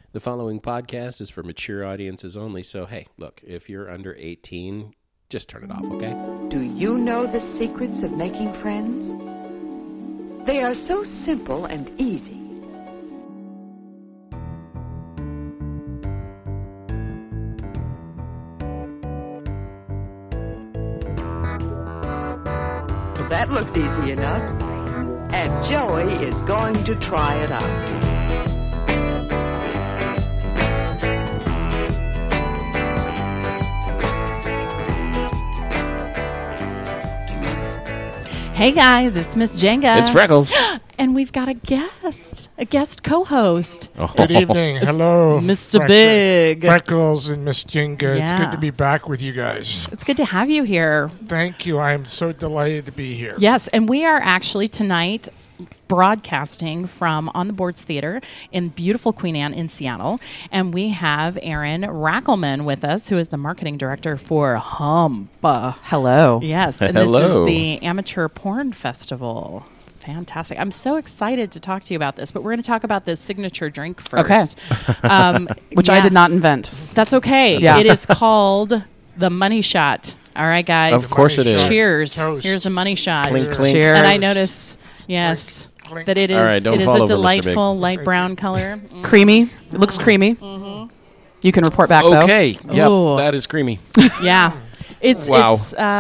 The following podcast is for mature audiences only, so hey, look, if you're under 18, just turn it off, okay? Do you know the secrets of making friends? They are so simple and easy. That looks easy enough. And Joey is going to try it out. Hey guys, it's Miss Jenga. It's Freckles. And we've got a guest co-host. Good evening. Hello, Mr. Big. Freckles and Miss Jenga. It's Yeah. good to be back with you guys. It's good to have you here. Thank you. I am so delighted to be here. Yes, and we are actually tonight broadcasting from On the Boards Theater in beautiful Queen Anne in Seattle. And we have Erin Rackelman with us, who is the marketing director for Hump. Hello. Yes, and Hello. this is the Amateur Porn Festival. Fantastic. I'm so excited to talk to you about this, but we're going to talk about the signature drink first. Okay. Which I did not invent. That's okay. Yeah. It is called the Money Shot. All right, guys. Of course it is. Cheers. Toast. Here's a Money Shot. Clink, clink. Cheers. And I notice, yes, Clink. that it is, All right, don't it is fall a over, Mr. Big. delightful light brown color. Creamy. It looks creamy. You can report back, though. Okay, yep, Ooh. that is creamy. Yeah. It's, Wow.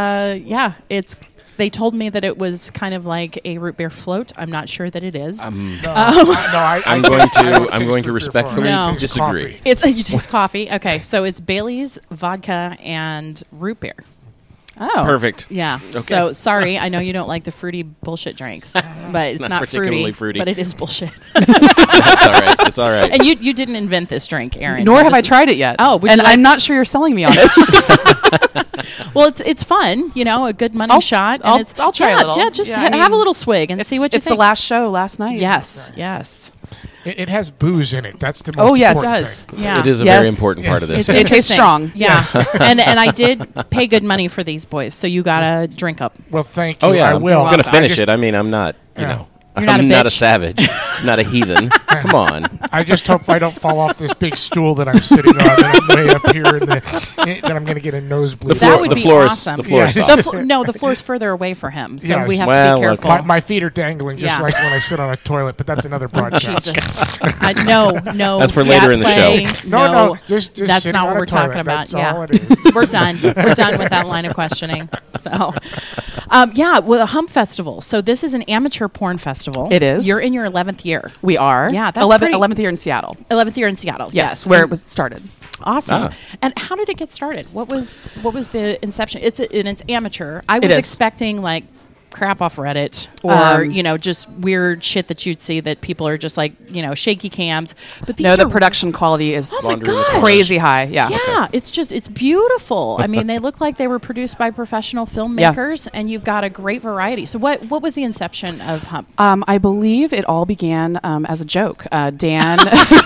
they told me that it was kind of like a root beer float. I'm not sure that it is. I'm I'm going to respectfully No. disagree. You taste coffee. Okay, so it's Bailey's, vodka, and root beer. Oh. Perfect. Yeah. Okay. So sorry, I know you don't like the fruity bullshit drinks, but it's not not particularly fruity. but it is bullshit. That's all right. It's all right. And you didn't invent this drink, Erin. Nor have This I is- tried it yet. Oh, would you and like- I'm not sure you're selling me on it. Well, it's fun, a good money I'll- shot. I'll- and it's, I'll try a yeah, little. Yeah, just Yeah, I have a mean, little swig and see what you it's think. the last show last night. Yes, yes. It has booze in it. That's the most Oh, yes. It important does. thing. Yeah. It is a Yes. very important part of this. It's It tastes interesting. strong. Yeah. and I did pay good money for these boys, so you gotta drink up. Well, thank you. Oh yeah, I will. I'm going to I finish just- it. I mean, I'm not, Yeah. You're not a I'm not a bitch. savage, not a heathen. Come on. I just hope I don't fall off this big stool that I'm sitting on and I'm way up here and that I'm going to get a nosebleed. That would be awesome. The floor is Yeah. soft. The floor's further away for him, so Yes. we have Well, to be okay. careful. My feet are dangling just Yeah. like when I sit on a toilet, but that's another broadcast. Jesus. No. That's for scat later in the play. show. No, just that's sitting not on what a we're talking toilet. about. That's Yeah, all it is. we're done. We're done with that line of questioning. So, the Hump Festival. So this is an amateur porn festival. It is. You're in your 11th year. We are. Yeah, that's 11th year in Seattle. 11th year in Seattle. Yes, where it was started. Awesome. Ah. And how did it get started? What was the inception? It's amateur. I It was is. expecting like crap off Reddit or Um, just weird shit that you'd see that people are just like shaky cams. But these No, the are production quality is Oh my Laundry in the gosh. corner. crazy high. Yeah. Yeah, it's beautiful. I mean, they look like they were produced by professional filmmakers, and you've got a great variety. So, what was the inception of Hump? I believe it all began as a joke. Dan.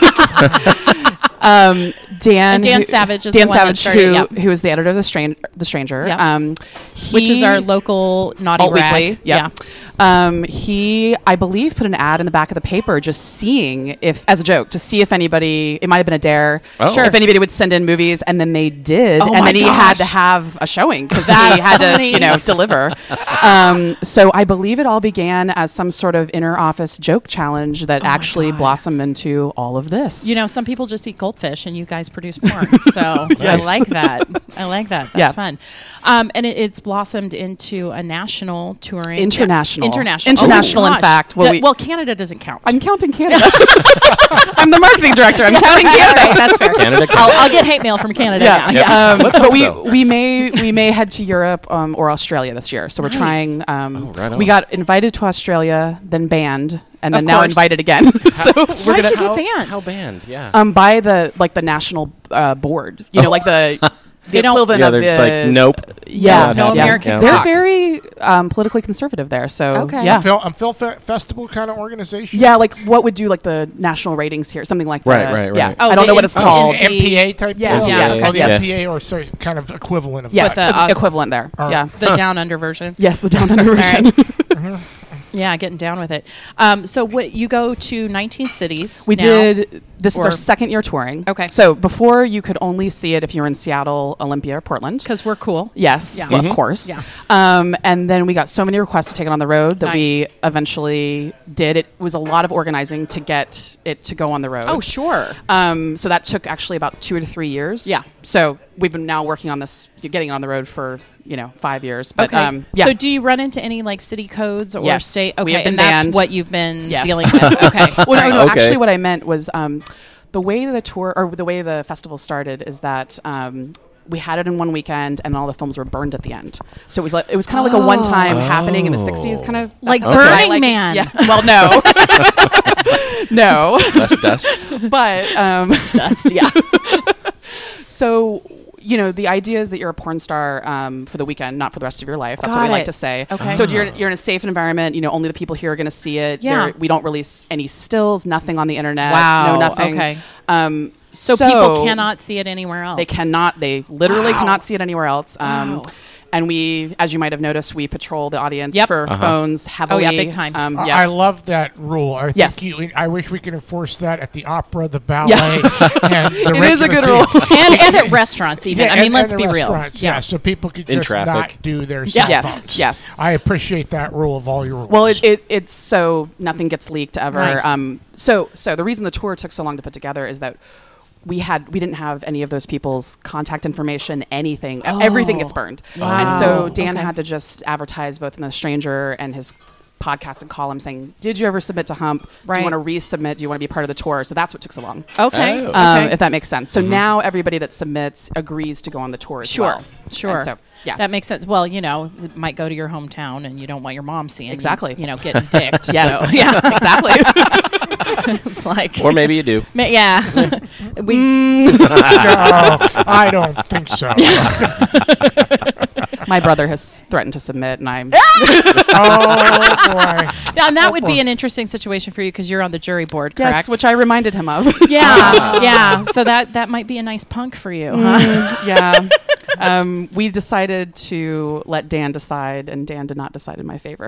Dan Dan Savage is the one that started it, yep. who is the editor of The Stranger. Yep. Which is our local naughty Alt rag. Weekly. Yep. He, I believe, put an ad in the back of the paper just seeing as a joke, to see if anybody, it might have been a dare, Oh. if anybody would send in movies, and then they did, Oh and my then he had gosh. to have a showing because he That's had funny. to, deliver. So I believe it all began as some sort of inner office joke challenge that actually God. blossomed into all of this. Some people just eat goldfish, and you guys produce porn. So I like that. That's Yeah. fun. And it's blossomed into a national touring. International. International. International, Oh my in gosh. fact. Well, Canada doesn't count. I'm counting Canada. I'm the marketing director. I'm counting Canada. That's fair. Canada. I'll get hate mail from Canada now. Yep. Yeah. Let's But hope we so. we may head to Europe or Australia this year. So we're Nice. trying. right on. We got invited to Australia, then banned, and Of then now course. invited again. So we're Why'd gonna you get banned? How banned? Yeah. by the national board. Like the They don't- equivalent Yeah, of they're the just like, nope. Yeah, Not no happening. American Yeah. They're cock. very politically conservative there. So Okay. yeah. I'm Phil Festival kind of organization. Yeah, like what would do like the national ratings here, something like Right, that. right, Yeah, right. Oh, I don't the know what it's NC called. MPA type Yeah, deal? yes, Oh, the yes. MPA or sorry, kind of equivalent of Yes, that. With the, equivalent there. All right. Yeah. The down under version. Yes, the down under version. Yeah, getting down with it. So what you go to 19 cities. We now. did This is Or- our second year touring. Okay. So before you could only see it if you were in Seattle, Olympia, or Portland. Because we're cool. Yes, Yeah. well, of course. Yeah. And then we got so many requests to take it on the road that Nice. we eventually did. It was a lot of organizing to get it to go on the road. Oh, sure. So that took actually about 2 to 3 years. Yeah. So we've been now working on this, getting it on the road for 5 years. But Okay. yeah. So do you run into any like city codes or Yes. state? We Okay, have been and that's banned. what you've been Yes. dealing with. Okay. Well, no, Okay. actually, what I meant was the way the tour or the way the festival started is that we had it in one weekend, and all the films were burned at the end. So it was kind of like a one-time happening in the '60s, kind of Like that's how- Burning Man. Yeah. Well, no, no, Less dust. but Dust. Yeah. so. The idea is that you're a porn star for the weekend, not for the rest of your life. That's what Got we like it. to say. Okay. So you're in a safe environment. Only the people here are going to see it. Yeah. We don't release any stills, nothing on the internet. Wow. No, nothing. Okay. So people cannot see it anywhere else. They cannot. They literally Wow. cannot see it anywhere else. Wow. And we, as you might have noticed, we patrol the audience Yep. for phones heavily. Oh, yeah, big time. Yeah. I love that rule. I think Yes. I wish we could enforce that at the opera, the ballet, and the It is a regular good rule. theater. and at restaurants even. Yeah, I mean, and let's the be real. restaurants, Yeah, so people could In just traffic. not do their Yeah. cell Yes, phones. yes. I appreciate that rule of all your rules. Well, it's so nothing gets leaked ever. Nice. So the reason the tour took so long to put together is that we didn't have any of those people's contact information, anything. Everything gets burned. Wow. And so Dan Okay. had to just advertise both in The Stranger and his podcast and column saying, did you ever submit to Hump? Do Right. you want to resubmit? Do you want to be part of the tour? So that's what took so long. Okay. Oh. Okay. If that makes sense. So now everybody that submits agrees to go on the tour as Sure. well. Sure. And so, yeah. That makes sense. Well, it might go to your hometown and you don't want your mom seeing you, Exactly. getting dicked. Yes. So, yeah. Exactly. It's like Or maybe you do. yeah. We no, I don't think so. My brother has threatened to submit, and I'm Oh boy. now, and that would be an interesting situation for you because you're on the jury board, correct? yes, which I reminded him of. yeah, yeah. So that might be a nice punk for you, huh? Yeah. We decided to let Dan decide, and Dan did not decide in my favor.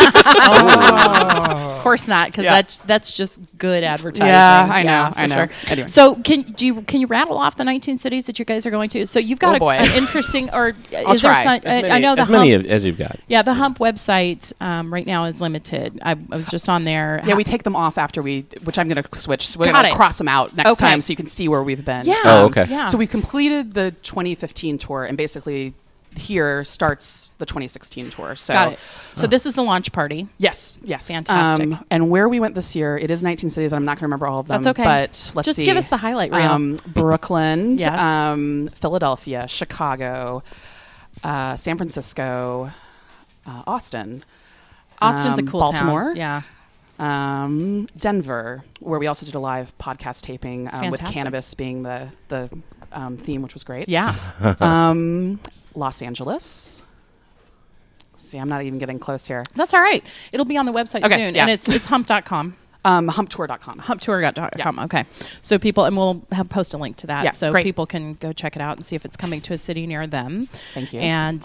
Of course not, because Yeah. that's just good advertising. Yeah, I know, for I know. sure. Anyway. So can you rattle off the 19 cities that you guys are going to? So you've got Oh, boy. an interesting, or I'll is there try. some? As many, I know the as many Hump. as you've got. Yeah, the Hump website right now is limited. I was just on there. Yeah, we take them off after which I'm going to switch. So we're Got going to it. cross them out next Okay. time so you can see where we've been. Yeah. Oh, okay. Yeah. So we completed the 2015 tour, and basically here starts the 2016 tour. So got it. So this is the launch party. Yes. Fantastic. And where we went this year, it is 19 cities. I'm not going to remember all of them. That's okay. But let's Just see. give us the highlight reel. Brooklyn, Yes. Philadelphia, Chicago, San Francisco, Austin. Austin's a cool Baltimore. town. Yeah. Denver, where we also did a live podcast taping with Fantastic. cannabis being the theme, which was great. Yeah. Los Angeles. See, I'm not even getting close here. That's all right. It'll be on the website Okay, soon. yeah. And it's hump.com. Humptour.com. Humptour.com. Okay. So people, and we'll post a link to that. Yeah, so great. people can go check it out and see if it's coming to a city near them. Thank you. And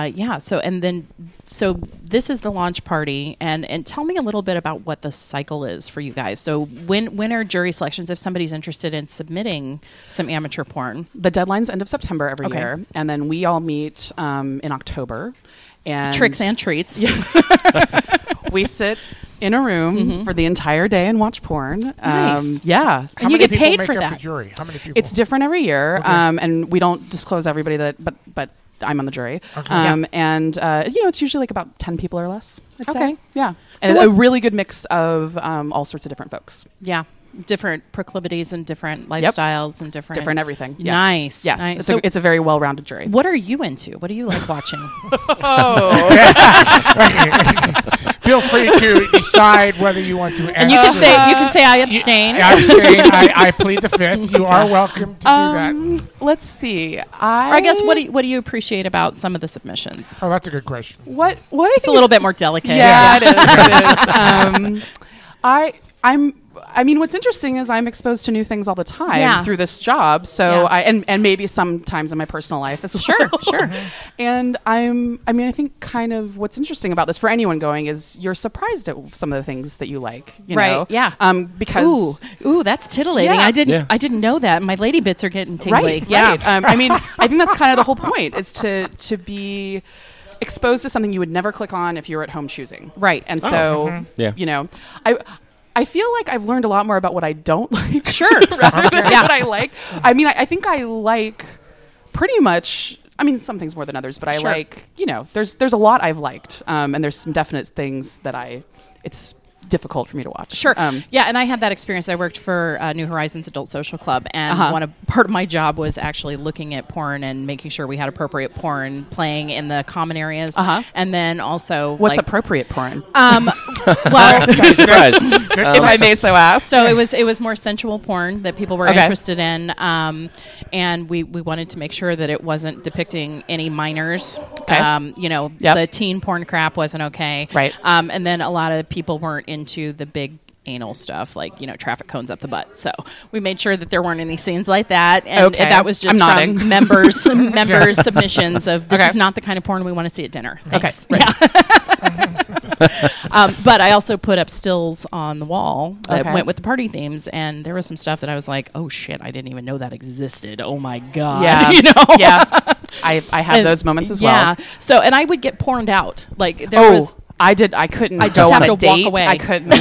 so this is the launch party. And tell me a little bit about what the cycle is for you guys. So when are jury selections if somebody's interested in submitting some amateur porn? The deadline's end of September every Okay. year, and then we all meet in October. And Tricks and treats. we sit in a room for the entire day and watch porn. Nice. Yeah. How you many get people paid make for up that. The jury? How many people? It's different every year, and we don't disclose everybody but I'm on the jury. Okay. And it's usually like about 10 people or less. I'd say. Okay. Yeah. So And what- a really good mix of all sorts of different folks. Yeah. Different proclivities and different lifestyles and different everything. Yeah. Nice. Yes. Nice. It's, So it's a very well-rounded jury. what are you into? What do you like watching? Feel free to decide whether you want to. And you can say I abstain. I abstain. I plead the fifth. You are welcome to do that. Let's see. Or I guess what do you appreciate about some of the submissions? Oh, that's a good question. what I It's a think little is- bit more delicate. Yeah, it is. I'm I mean, what's interesting is I'm exposed to new things all the time Yeah. through this job. So Yeah. and maybe sometimes in my personal life as well. Sure. And I think kind of what's interesting about this for anyone going is you're surprised at some of the things that you like, you Right, know? yeah. Because Ooh, that's titillating. Yeah. I didn't know that. My lady bits are getting tingly. right, Yeah. right. I mean, I think that's kind of the whole point is to be exposed to something you would never click on if you were at home choosing. Right. And so, Yeah. you know, I feel like I've learned a lot more about what I don't like. Sure. rather than Yeah. what I like. I mean, I think I like pretty much. I mean, some things more than others, but I Sure. like. You know, there's a lot I've liked, and there's some definite things that it's difficult for me to watch. Sure. Yeah, and I had that experience. I worked for New Horizons Adult Social Club, and part of my job was actually looking at porn and making sure we had appropriate porn playing in the common areas. And then also, What's like, appropriate porn? well, Surprise. if I may so ask. so it was more sensual porn that people were Okay. interested in, and we wanted to make sure that it wasn't depicting any minors. Okay. You know, Yep. the teen porn crap wasn't okay. Right. And then a lot of people weren't into the big anal stuff, like, you know, traffic cones up the butt. So we made sure that there weren't any scenes like that, and Okay. that was just I'm from nodding. members submissions of this Okay. is not the kind of porn we want to see at dinner. Okay. Thanks. But I also put up stills on the wall that Okay. went with the party themes, and there was some stuff that I was like, oh shit, I didn't even know that existed. Oh my god. Yeah. You know. Yeah. I have And- those moments as Yeah. well. So, and I would get porned out. Like there was. I couldn't I just go have on to a walk date. away. I couldn't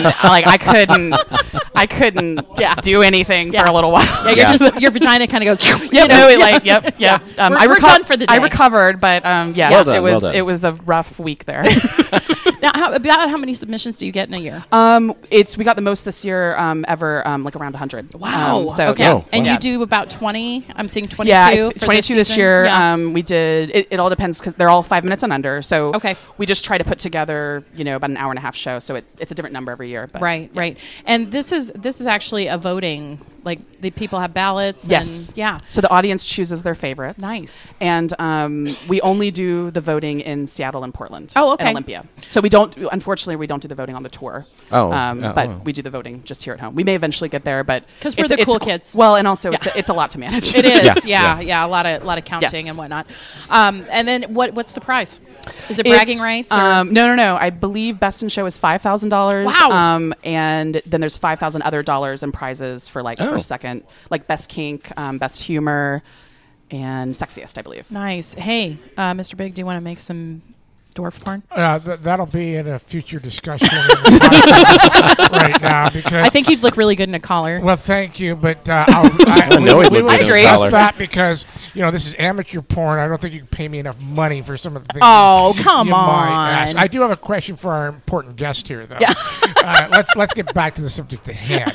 I couldn't Yeah. do anything Yeah. for a little while. Yeah, you're just your vagina kind of goes. Yep, yep. We're done for the day. I recovered, but yes, Well done, it was well done. it was a rough week there. Now, about how many submissions do you get in a year? We got the most this year ever, like around 100. So okay. yeah. And Yeah. you do about 20. I'm seeing 22. Yeah, for 22 this season. year. Yeah. We did. It all depends because they're all 5 minutes and under. So Okay. we just try to put together, about an hour and a half show. So it's a different number every year. But Right. And this is actually a voting. Like the people have ballots. Yes. And, yeah. So the audience chooses their favorites. Nice. And we only do the voting in Seattle and Portland. Oh, okay. And Olympia. So we don't. Unfortunately, we don't do the voting on the tour. But we do the voting just here at home. We may eventually get there, but 'Cause we're it's- the it's cool a- kids. Well, and also it's a lot to manage. It is. Yeah. Yeah. A lot of counting Yes. and whatnot. And then what's the prize? Is it bragging rights? Or? No. I believe Best in Show is $5,000. Wow. And then there's 5,000 other dollars and prizes for first, second, like Best Kink, Best Humor, and Sexiest, I believe. Nice. Hey, Mr. Big, do you want to make some dwarf porn? That'll be in a future discussion in the podcast right now because I think you'd look really good in a collar. Well, thank you, but know he'd we look will good in a discuss collar. that because this is amateur porn. I don't think you can pay me enough money for some of the things. Oh, come you might ask. on. I do have a question for our important guest here, though. Yeah. Let's get back to the subject at hand.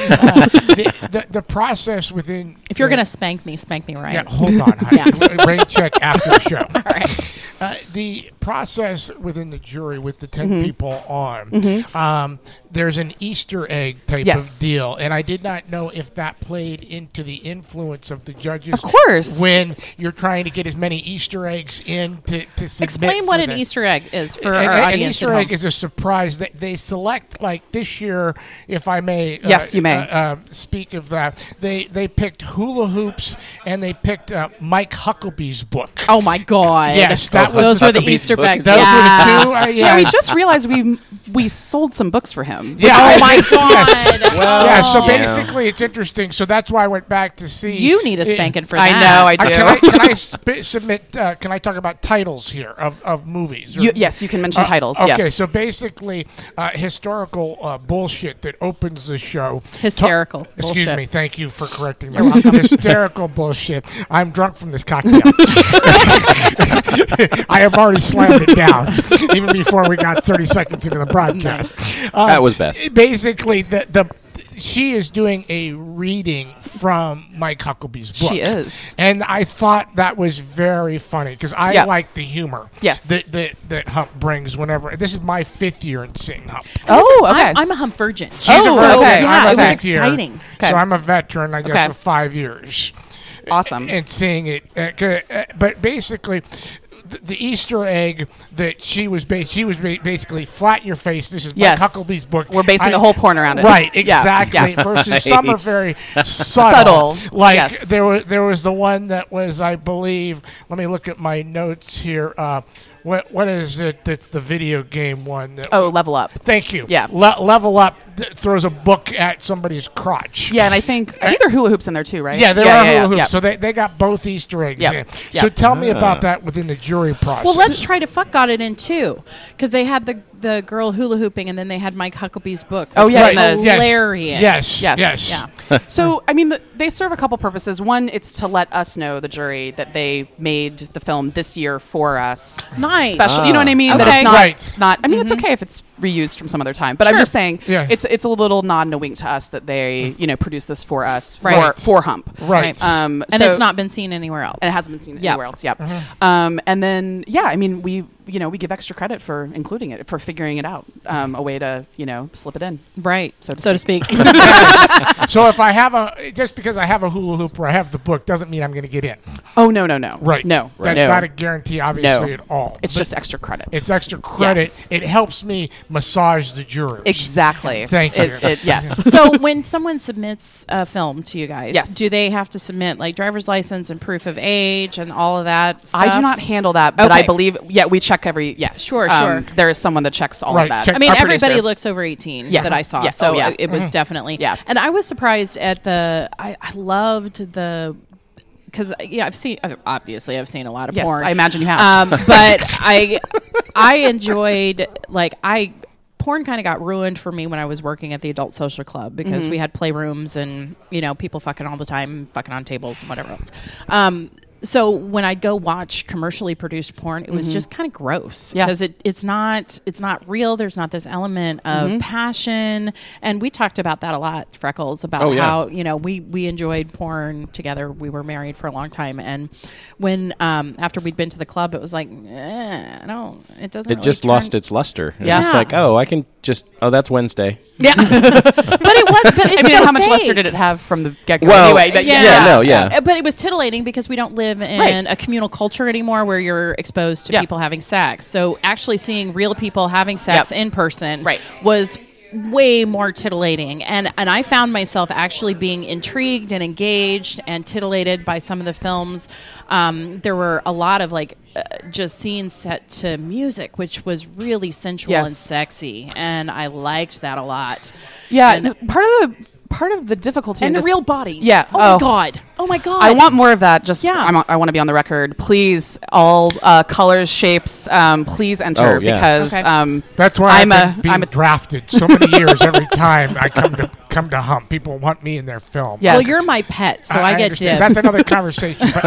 The process within. If you're going to spank me right. Yeah, hold on. Yeah. Rain check after the show. All right. The process within the jury with the 10 people on, there's an Easter egg type Yes. of deal, and I did not know if that played into the influence of the judges. Of course. When you're trying to get as many Easter eggs in to submit. Explain what for an the- Easter egg is for an, our an audience Easter at egg home. is a surprise that they select. Like this year, if I may, Yes, you may. Speak of that. They picked hula hoops and they picked Mike Hucklebee's book. Oh my God! Yes, that was those were the Hucklebee's Easter book. eggs. Those Yeah. were the two. Yeah, we just realized we sold some books for him. Yeah. Oh my God! Yes. Well, Yeah, so Oh. basically it's interesting. So that's why I went back to see. You need a spanking for I that. know, I do. Can I submit? Can I talk about titles here of movies? Yes, you can mention titles. Okay, Yes. so basically, historical bullshit that opens the show. Hysterical Excuse bullshit. me. Thank you for correcting me. You're welcome. Hysterical bullshit. I'm drunk from this cocktail. I have already slammed it down even before we got 30 seconds into the broadcast. That was best. Basically, she is doing a reading from Mike Hucklebee's book. She is. And I thought that was very funny because I Yeah. like the humor Yes. that Hump brings whenever. This is my 5th year in seeing Hump. Oh, okay. I'm a hump virgin. She's a Oh, virgin. okay. Yeah, I'm a it was fifth year. exciting. Okay. So I'm a veteran, I guess, Okay. of 5 years. Awesome. And seeing it. But basically, the Easter egg that she was basically flat in your face. This is Yes. Mike Hucklebee's book. We're basing the whole porn around it. Right, Yeah, exactly. yeah. Versus some are Nice. very subtle. Subtle, Like yes. there was the one that was, I believe. Let me look at my notes here. What is it? That's the video game one. Oh, Level Up. Thank you. Yeah. Level Up throws a book at somebody's crotch. Yeah, and I think there are hula hoops in there too, right? Yeah, there are hula hoops. yeah. So they got both Easter eggs Yep. in. Yep. So tell me about that within the jury process. Well, Let's Try to Fuck got it in too, because they had the girl hula hooping, and then they had Mike Hucklebee's book. Oh, which yeah, was and the- hilarious. Yes. Yeah. So, I mean, they serve a couple purposes. One, it's to let us know, the jury, that they made the film this year for us. Nice. Special, you know what I mean? Okay. That it's not, Right. not. I mean, it's okay if it's reused from some other time, but I'm Sure. just saying, Yeah. it's a little nod and a wink to us that they, produce this for us Right. for Hump. Right. And so- it's not been seen anywhere else. and it hasn't been seen Yep. anywhere else. Yep. And then, I mean, we give extra credit for including it, for figuring it out, a way to, slip it in. Right, So to so to speak. So if I have just because I have a hula hoop or I have the book doesn't mean I'm going to get in. Oh, no. Right. No. That's no. not a guarantee, obviously, No. at all. It's But just extra credit. it's extra credit. Yes. It helps me massage the jurors. Exactly. Thank you. Yes. So when someone submits a film to you guys, Yes. do they have to submit like driver's license and proof of age and all of that stuff? I do not handle that, but I Okay. believe, we check every, yes. Sure. There is someone that checks all Right, of that. check- I mean, Our everybody producer. looks over 18 Yes. that I saw, Yeah. so Oh, yeah. it was definitely. Yeah. And I was surprised at I loved the, because I've seen a lot of Yes, porn. I imagine you have. But I enjoyed porn kind of got ruined for me when I was working at the Adult Social Club, because we had playrooms and people fucking all the time, fucking on tables and whatever else. So when I'd go watch commercially produced porn, it was just kind of gross, Yeah. because it's not real. There's not this element of passion, and we talked about that a lot, Freckles, about Oh, yeah. how we enjoyed porn together. We were married for a long time, and when after we'd been to the club, it was like, it doesn't. It really just turn- lost its luster. Yeah. It's like, I can just, that's Wednesday. Yeah, but it was. But it's I mean, so how much fake. luster did it have from the get-go Well, anyway? But yeah. But it was titillating because we don't live in Right. a communal culture anymore where you're exposed to Yeah. people having sex. So actually seeing real people having sex Yep. in person Right. was way more titillating, and I found myself actually being intrigued and engaged and titillated by some of the films. There were a lot of just scenes set to music, which was really sensual Yes. and sexy, and I liked that a lot. Yeah, And- part of the difficulty and in the this, real bodies. Yeah. Oh my god. I want more of that. Just Yeah. I want to be on the record. Please, all colors, shapes, please enter Oh, yeah. because Okay. That's why I'm I've been a- being drafted so many years every time I come to Hump. People want me in their film. Yes. Well, you're my pet, so I get understand. dibs. That's another conversation. But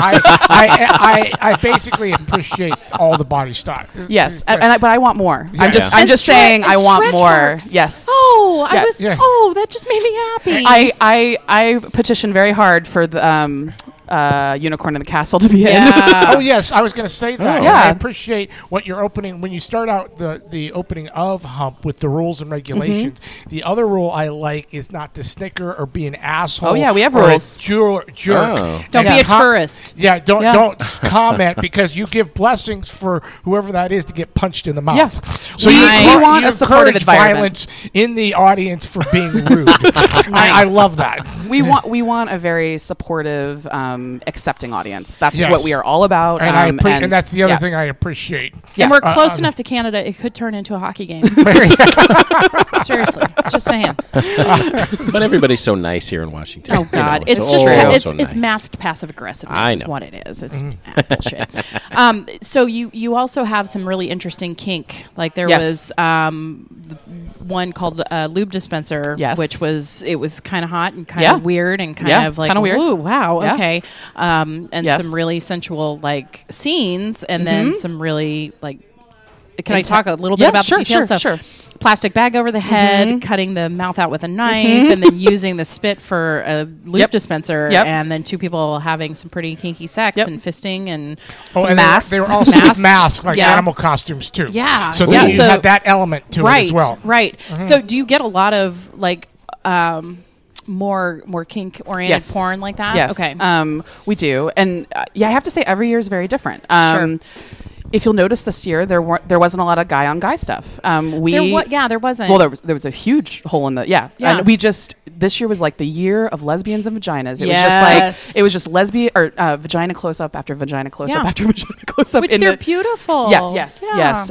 I basically appreciate all the body stock. yes, but I want more. Yeah. I'm just And saying I and want stretch more. marks. Yes. Oh, Yeah. Yeah. that just made me happy. I petitioned very hard for the Unicorn in the Castle to be in. Yeah. Oh yes, I was going to say that. Oh. Yeah. I appreciate what you're opening when you start out the opening of Hump with the rules and regulations. The other rule I like is not to snicker or be an asshole. Oh, yeah, we have or a rules. jerk. Oh. Don't Yeah. be a tourist. Yeah, don't Yeah. comment because you give blessings for whoever that is to get punched in the mouth. Yeah. So We you want you a supportive encourage environment. violence in the audience for being rude. I love that. We want a very supportive, accepting audience. That's Yes. what we are all about. And and that's the other yeah. thing I appreciate. And we're close um, enough to Canada, it could turn into a hockey game. Seriously, just saying. But everybody's so nice here in Washington. Oh God, You know, it's so- just oh, it's so it's nice. masked passive aggressiveness. I Is know. what it is. It's bullshit. So you also have some really interesting kink. Like there Yes. was one called Lube Dispenser, Yes. which was kind of hot and kind Yeah. of weird and kind Yeah, of like, kinda weird. ooh, wow, Yeah. okay, and Yes. some really sensual scenes, and then some really Can I talk a little bit Yeah, about sure, the details? sure, So, sure. plastic bag over the head, cutting the mouth out with a knife, and then using the spit for a lube Yep. dispenser, Yep. and then two people having some pretty kinky sex Yep. and fisting and Oh, some and masks. they were also masks, like Yeah. animal costumes too. Yeah. So Yeah, then you so- had that element to it as well. Right. So do you get a lot of more kink oriented Yes. porn like that? Yes. Okay. We do. And I have to say every year is very different. Sure. if you'll notice this year, there wasn't a lot of guy on guy stuff. There wasn't. Well, there was a huge hole in the Yeah. and this year was like the year of lesbians and vaginas. It was just lesbian or vagina close up after vagina close up after vagina close up. Which they're beautiful. Yeah. Yes.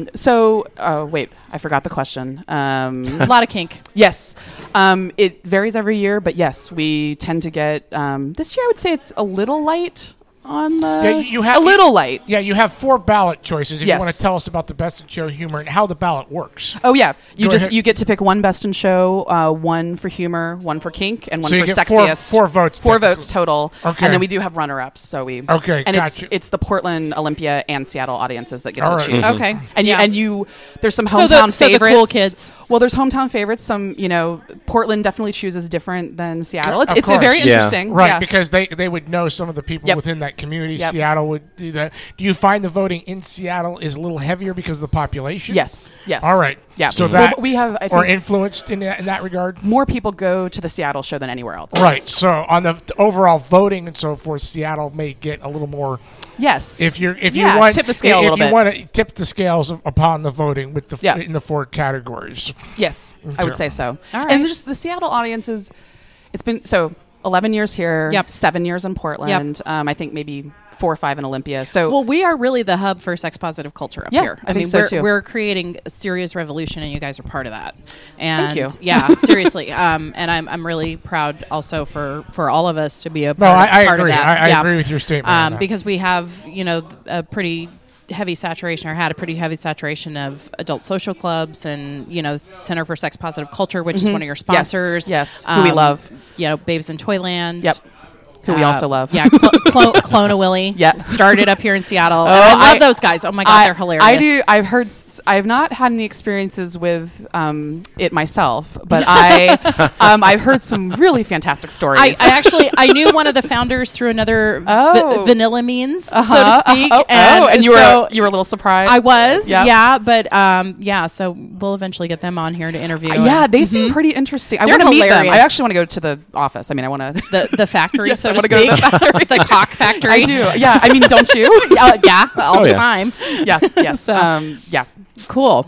Wait, I forgot the question. A lot of kink. Yes. It varies every year, but yes, we tend to get this year. I would say it's a little light on the a little light. Yeah, you have 4 ballot choices. If Yes. you want to tell us about the Best in Show humor and how the ballot works. Oh yeah, you Go ahead. you get to pick one best in show, one for humor, one for kink, and one So you for get sexiest. four votes. 4 technically. votes total. Okay. And then we do have runner-ups. So we Okay, and gotcha. it's the Portland, Olympia, and Seattle audiences that get All to right. choose. Okay. And Yeah. you there's some So hometown so the favorites. cool kids. Well, there's hometown favorites. Some Portland definitely chooses different than Seattle. Of It's course. very Yeah. interesting, Right, yeah. because they would know some of the people Yep. within that community. Yep. Seattle would do that. Do you find the voting in Seattle is a little heavier because of the population? Yes. All right. Yeah. So Well, that we have I or think influenced in that regard. more people go to the Seattle show than anywhere else. Right. So on the overall voting and so forth, Seattle may get a little more. Yes. If you Yeah, want tip the scale a if little you bit. want to tip the scales upon the voting with the Yeah. in the 4 categories. Yes, I would say so. All right. And just the Seattle audiences, it's been 11 years here, Yep. 7 years in Portland. I think maybe 4 or 5 in Olympia. So Well, we are really the hub for sex positive culture up Yeah, here. I think so, we're too. we're creating a serious revolution, and you guys are part of that. And Thank you. Yeah, seriously. And I'm really proud also for all of us to be a No, part, I part agree. of that. I Yeah. agree with your statement. on that. Because we have a pretty heavy saturation, or had a pretty heavy saturation of adult social clubs, and Center for Sex Positive Culture, which is one of your sponsors. Yes, who we love. Babes in Toyland. Yep. Who we also love. Yeah, Clone Willie. Yep. Started up here in Seattle. Oh, And I love I- those guys. Oh my God, they're hilarious. I do. I've not had any experiences with it myself, but I've heard some really fantastic stories. I knew one of the founders through another Oh. vanilla means, so Uh-huh. to speak. And you so were a little surprised. I was, Yep. yeah, but so we'll eventually get them on here to interview. Yeah, and they seem pretty interesting. I They're want to meet them. I hilarious. actually want to go to the office. I mean, I want to. the factory, Yes, so I to wanna go to the speak. factory. The cock factory. I do. Yeah. I mean, don't you? Yeah, all the yeah. time. Yeah. Yes. So- Yeah. Cool.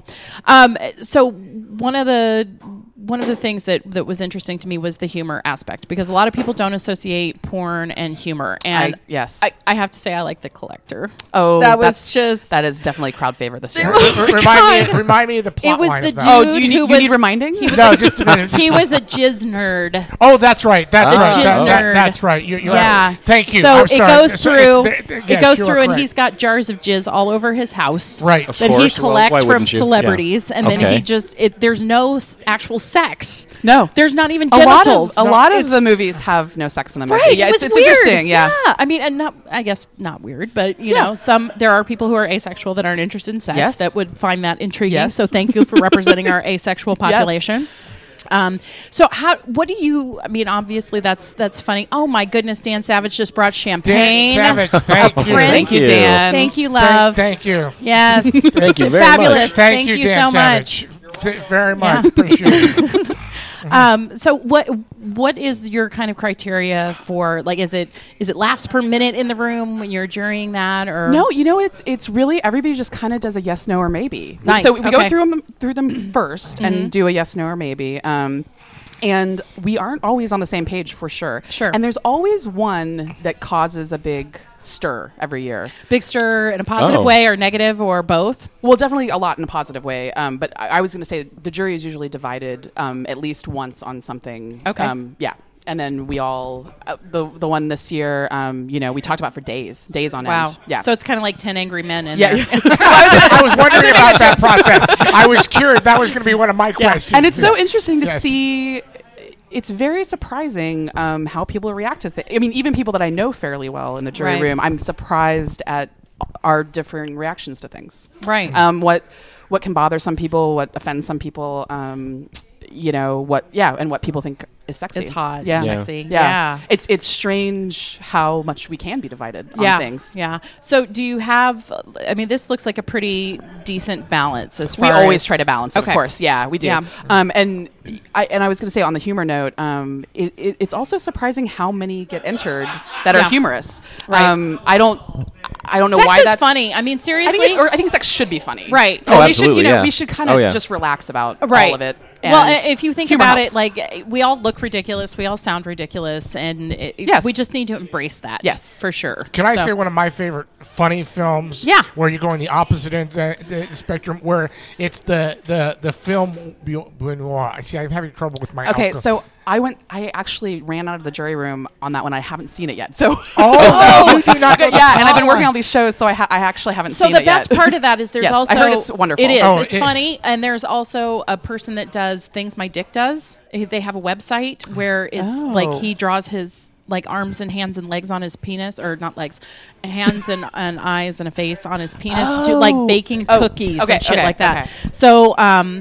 So one of the things that was interesting to me was the humor aspect, because a lot of people don't associate porn and humor, and Yes. I have to say I like The Collector. Oh, that was just that is definitely crowd favorite this year. Remind me of the plot It was line the of that. dude Oh, do you who need reminding? No, just a minute. he was a jizz nerd. Oh, that's right. That's The right. jizz nerd. That's right. You're Yeah. right. Thank you. So I'm it sorry. goes So through. yes, It goes you are through, and correct. he's got jars of jizz all over his house. Right. Of That he course. Well, collects why from wouldn't you? celebrities, Yeah. and then Okay. he just there's no actual sex. No. There's not even A genitals. lot of It's- the movies have no sex in them. Right, Yeah, it was it's weird. interesting. Yeah. I mean, and I guess not weird, but you Yeah. know, there are people who are asexual that aren't interested in sex Yes. that would find that intriguing. Yes. So thank you for representing our asexual population. So what do you? I mean, obviously that's funny. Oh my goodness, Dan Savage just brought champagne. Dan Savage, thank you. Prince. Thank you, you. Dan. Thank you, love. Thank you. Yes, Thank you very fabulous. much. Thank you Dan so Savage. Very much. Yeah. Appreciate it. So what is your kind of criteria for, like, is it laughs per minute in the room when you're jurying that, or No, it's really everybody just kind of does a yes, no, or maybe. Nice, So we okay. go through them first and do a yes, no, or maybe. And we aren't always on the same page for sure. Sure. And there's always one that causes a big stir every year. big stir in a positive Oh. way or negative or both? Well, definitely a lot in a positive way. But I was going to say the jury is usually divided at least once on something. Okay. Yeah. And then we all, the one this year, we talked about for days on Wow. end. Yeah. So it's kind of like 10 Angry Men in yeah. there. I was wondering about that process. I was curious. That was going to be one of my questions. And it's so interesting to Yes. see. It's very surprising how people react to things. I mean, even people that I know fairly well in the jury Right. room, I'm surprised at our differing reactions to things. Right. What can bother some people, what offends some people, and what people think is sexy. It's hot. Yeah. Yeah. Sexy. Yeah. It's strange how much we can be divided on things. Yeah. So do you have, I mean, this looks like a pretty decent balance as We far always as, try to balance it, Okay. of course. Yeah, we do. Yeah. And I was going to say on the humor note, it's also surprising how many get entered that Yeah. are humorous. Right. I don't know sex why is that's funny. I mean, I seriously. think sex should be funny. Right. Oh, we should, absolutely, we should kind of just relax about Right. all of it. Well, And if you think humor about helps. it, like we all look ridiculous, we all sound ridiculous, and Yes. we just need to embrace that. Yes. for sure. Can I So- say one of my favorite funny films? Yeah. Where you go in the opposite end of the spectrum, where it's the film noir. See, I'm having trouble with my. Okay, alcohol. so I actually ran out of the jury room on that one. I haven't seen it yet. So Oh, you do not know the yeah, and I've been plot working line. on these shows, so I actually haven't So seen the it yet. best part of that is there's Yes, also I heard it's wonderful. It is. Oh, It's funny, and there's also a person that does things my dick does. They have a website where it's like he draws his like arms and hands and legs on his penis, or not legs, hands and eyes and a face on his penis, to like baking cookies okay, and shit okay, like that. okay. So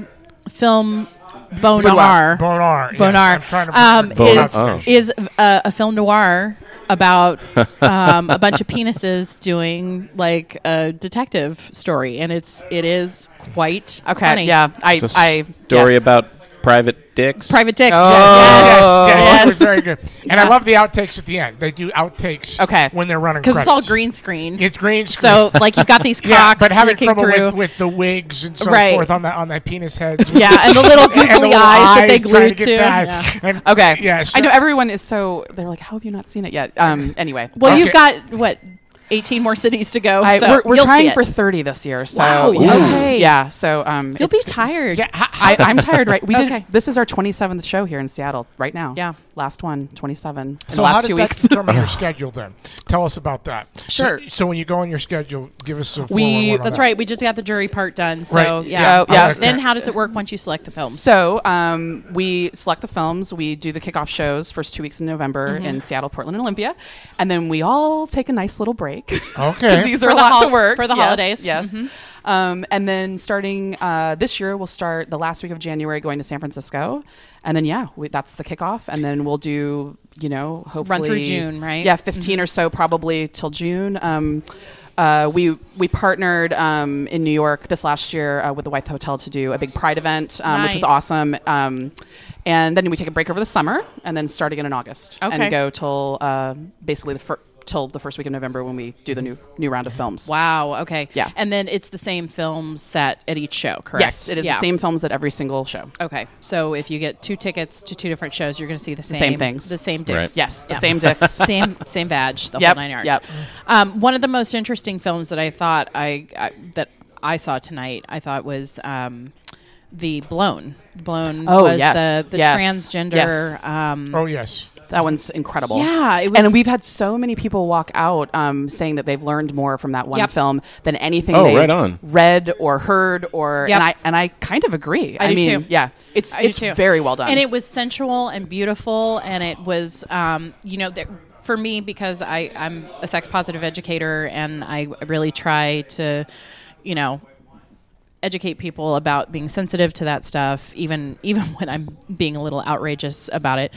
film Bonar. Bonar. Yes, Bonar I'm trying to remember. is a film noir about a bunch of penises doing like a detective story, and it is quite funny. Yeah, So story yes. about private dicks. Private dicks. Oh. Yes, Yes. it was very good. And I Yeah. love the outtakes at the end. They do outtakes Okay. when they're running Because it's all credits. green screened. It's green screen. So like you've got these cocks yeah, but having looking trouble through. with the wigs and so Right. forth on the penis heads. Yeah, and the little And the googly little eyes that they trying glued get to. that. Yeah. And- Okay. Yes. I know everyone is so. They're like, how have you not seen it yet? Anyway. Well, Okay. you've got what 18 more cities to go. So we're you'll see trying it. for 30 this year. So Wow, okay. Yeah. So You'll be tired. Yeah, I'm tired. Right. We Okay. did. This is our 27th show here in Seattle right now. Yeah. Last one, 27 in So the how last does 2 that weeks. determine your schedule then? Tell us about that. Sure. So when you go on your schedule, give us a 411 on That's that. right. We just got the jury part done. So Right. yeah. Yeah. Then how does it work once you select the films? So we select the films. We do the kickoff shows first 2 weeks in November Mm-hmm. in Seattle, Portland, and Olympia, and then we all take a nice little break. Okay. These For are a the lot to hol- work for the Yes, holidays. Yes. And then starting this year, we'll start the last week of January going to San Francisco, and then that's the kickoff, and then we'll do hopefully Run through June, right? Yeah, 15 or so probably till June. We partnered in New York this last year with the White Hotel to do a big Pride event, which was Nice. awesome. And then we take a break over the summer, and then start again in August, Okay. and go till basically till the first week of November when we do the new round of films. Wow. Okay. Yeah. And then it's the same films set at each show, correct? Yes, it is Yeah. the same films at every single show. Okay. So if you get 2 tickets to 2 different shows, you're going to see the same things. The same dicks. Right. Yes, the Yeah. same dicks. same badge, the Yep, whole 9 yards. yep. One of the most interesting films that I thought that I saw tonight, I thought was the Blown. Blown Oh, was yes, the yes, transgender. yes. Oh, yes. That one's incredible. Yeah, it was- and we've had so many people walk out saying that they've learned more from that one Yep. film than anything Oh, they've right on. read or heard. Or Yep. and I kind of agree. I do mean, too. yeah, it's I do it's too. very well done. And it was sensual and beautiful, and it was, for me, because I'm a sex positive educator, and I really try to, educate people about being sensitive to that stuff, even when I'm being a little outrageous about it.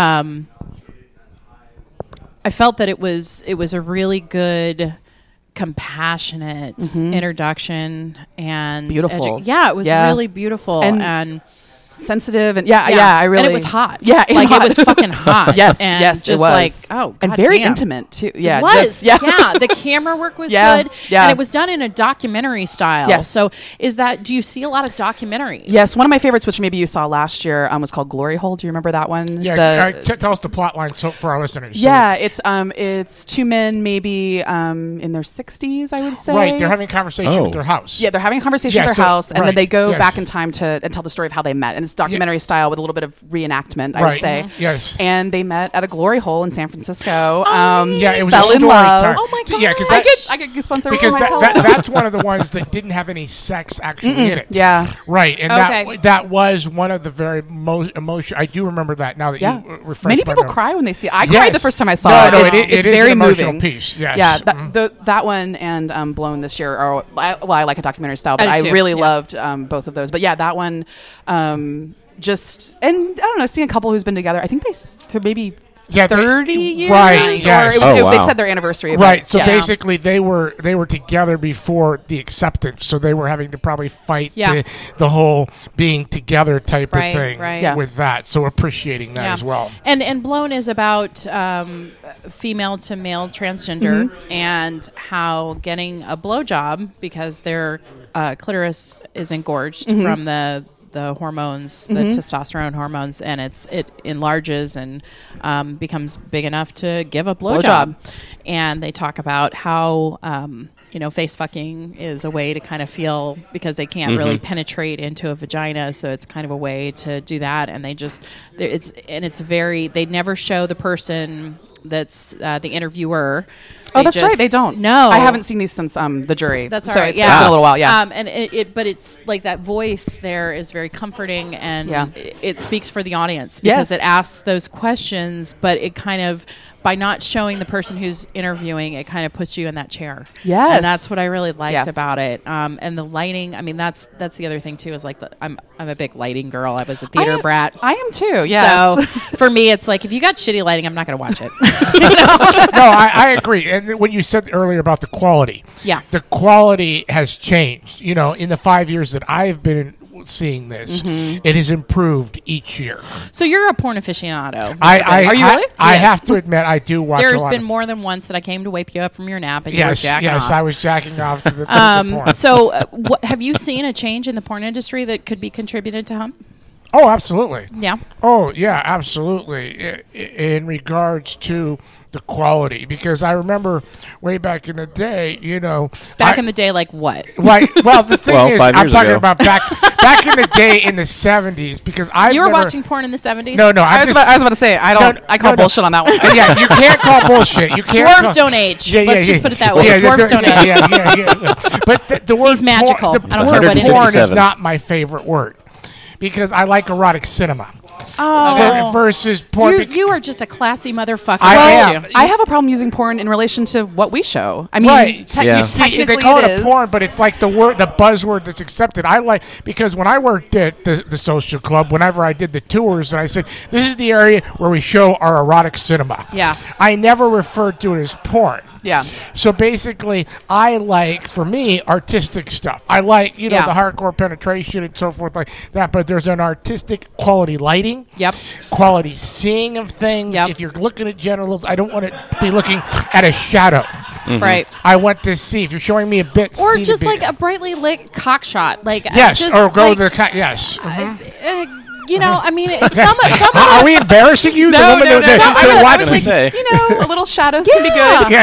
I felt that it was a really good, compassionate introduction and Beautiful. yeah, it was Yeah. really beautiful and sensitive and yeah, I really. and it was hot. Yeah, like hot. it was fucking hot. Yes, and yes, just it was. like and God very damn. intimate too. Yeah, It was. just- yeah. The camera work was Yeah, good. yeah. And it was done in a documentary style. Yes. So do you see a lot of documentaries? Yes, one of my favorites, which maybe you saw last year, was called Glory Hole. Do you remember that one? Yeah, tell us the plot line for our listeners. So- Yeah, it's 2 men maybe in their 60s, I would say. Right, they're having a conversation Oh. at their house. Yeah, they're having a conversation Yeah, at their so- house, and right, then they go yes. back in time and tell the story of how they met. And it's documentary style with a little bit of reenactment, I would Right. say. Yes. And they met at a glory hole in San Francisco. Yeah, it was fell a in story love. time. Oh my God. Yeah, because I get goosebumps every because time I tell that's one of the ones that didn't have any sex actually in it. Yeah. Right, and Okay. that was one of the very most emotion. I do remember that now that Yeah. you refresh Many my people memory. cry when they see it. I Yes. cried the first time I saw No, it. no, It's, it it's is very an emotional moving. piece. Yes. Yeah, Mhm. that one and Blown this year are I like a documentary style, but I I do too. really Yeah. loved both of those. But yeah, that one just and I don't know, seeing a couple who's been together. I think for maybe Yeah, 30 years. Right, yes. Or Oh, wow. they said their anniversary. but Right, so yeah. basically they were together before the acceptance, so they were having to probably fight Yeah. the whole being together type Right, of thing right. Yeah. with that. So appreciating that Yeah. as well. And Blown is about female to male transgender and how getting a blowjob because their clitoris is engorged from the hormones, the testosterone hormones, and it enlarges and becomes big enough to give a blowjob. And they talk about how face fucking is a way to kind of feel because they can't really penetrate into a vagina, so it's kind of a way to do that. And they never show the person that's the interviewer. Oh, that's right. They don't. No, I haven't seen these since the jury. That's all so right. it's Yeah, been a little while. Yeah. And but it's like that voice there is very comforting, and Yeah. it speaks for the audience because Yes. it asks those questions, but it kind of by not showing the person who's interviewing, it kind of puts you in that chair. Yes. and that's what I really liked Yeah. about it. And the lighting. I mean, that's the other thing too. Is like I'm a big lighting girl. I was a theater brat. I am too. Yes. So for me, it's like if you got shitty lighting, I'm not going to watch it. No, I agree. And when you said earlier about the quality, Yeah. the quality has changed. In the 5 years that I've been seeing this, it has improved each year. So you're a porn aficionado. Are you really? I Yes. have to admit, I do watch. There's a lot been of, more than once that I came to wake you up from your nap and you were Yes, jacking yes, off. I was jacking off to the porn. So, have you seen a change in the porn industry that could be contributed to Hump? Oh, absolutely. Yeah. Oh, yeah, absolutely. In regards to the quality, because I remember way back in the day, Back in the day, like what? Right. Well, the thing Well, is, 5 I'm years talking ago. about back in the day in the 70s, because You were watching porn in the 70s? No, I was about to say I don't. No, I call no. bullshit on that one. Yeah, you can't call bullshit. You can't. Dwarves call- don't age. Yeah, Let's yeah, just put it that way. Yeah, Dwarves don't age. Yeah. But the word He's magical. Porn, the I don't care word what anyone porn is 157. not my favorite word, because I like erotic cinema Oh. versus porn. You are just a classy motherfucker. I aren't am. you? I have a problem using porn in relation to what we show. I mean, Right. Yeah. You see, they technically call it is. a porn, but it's like the buzzword that's accepted. I like, because when I worked at the social club, whenever I did the tours, and I said, this is the area where we show our erotic cinema. Yeah. I never referred to it as porn. Yeah. So basically, I like, for me, artistic stuff. I like, Yeah. the hardcore penetration and so forth like that, but there's an artistic quality lighting. Yep. Quality seeing of things. Yep. If you're looking at genitals, I don't want to be looking at a shadow. Right. I want to see, if you're showing me a bit, Or see the just bit. like a brightly lit cock shot. Like Yes, just or go like, to the, yes. I mean, it's some of Are we embarrassing you? No, no, no. They're I watching. was like, say. a little shadows can be Yeah. good. Yeah.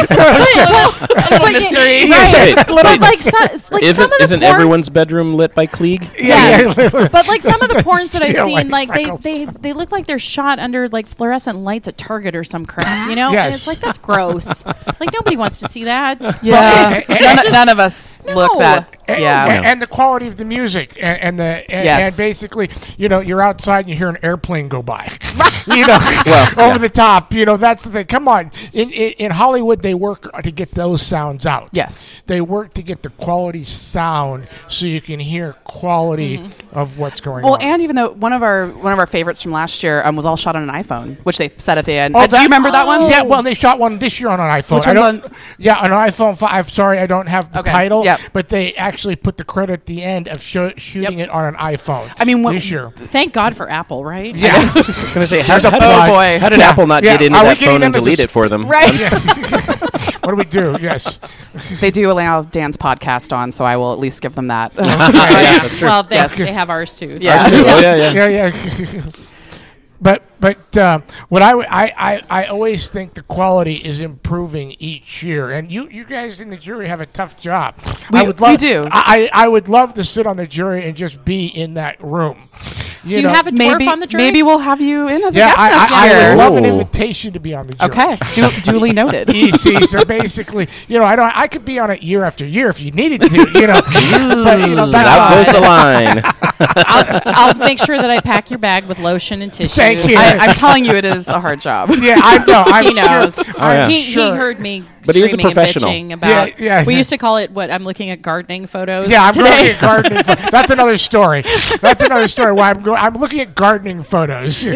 A little mystery. Wait, But like, some of the Isn't porns- everyone's bedroom lit by Klieg? Yes. Yeah. But like some of the porns that I've Feel seen, like like freckles. they look like they're shot under like fluorescent lights at Target or some crap, And Yes. it's like that's gross. Like nobody wants to see that. Yeah. But- None of us look No. that. And, Yeah. and the quality of the music and Yes. basically, you're outside and you hear an airplane go by, Well, over the top. That's the thing. Come on, in Hollywood, they work to get those sounds out. Yes. They work to get the quality sound so you can hear quality of what's going Well, on. and even though one of our favorites from last year was all shot on an iPhone, which they said at the end. Oh, Do you remember that one? Yeah, well, they shot one this year on an iPhone. Which I one's don't- Yeah, on an iPhone 5. Sorry, I don't have the Okay, title. yep. But they actually put the credit at the end of shooting it on an iPhone. I mean, this year. Thank God for Apple, right? Yeah. I was gonna say, how There's a did, plug. boy. how did Yeah. Apple not Yeah. get into Are we that getting phone and them as a delete it for them? Right. What do we do? Yes. They do allow Dan's podcast on, so I will at least give them that. Yeah, that's true. Well, they, Yes. they have ours too. so- Yeah. Ours too. Oh yeah. Yeah. But what I always think the quality is improving each year, and you guys in the jury have a tough job. We do. I would love to sit on the jury and just be in that room. Do you have a dwarf on the jury? Maybe we'll have you in as a Yeah, guest next I year. would love an Ooh. invitation to be on the jury. Okay, duly noted. Easy. So basically, I could be on it year after year if you needed to. But, Out goes the line. I'll make sure that I pack your bag with lotion and tissues. Thank you. I'm telling you, it is a hard job. Yeah, I know. I'm He knows. Sure. Oh, yeah. He Sure. heard me But he is a screaming and professional. bitching about. Yeah, we yeah. used to call it what I'm looking at gardening photos. Yeah, I'm today. going to gardening. That's another story. That's another story. Why I'm I'm looking at gardening photos.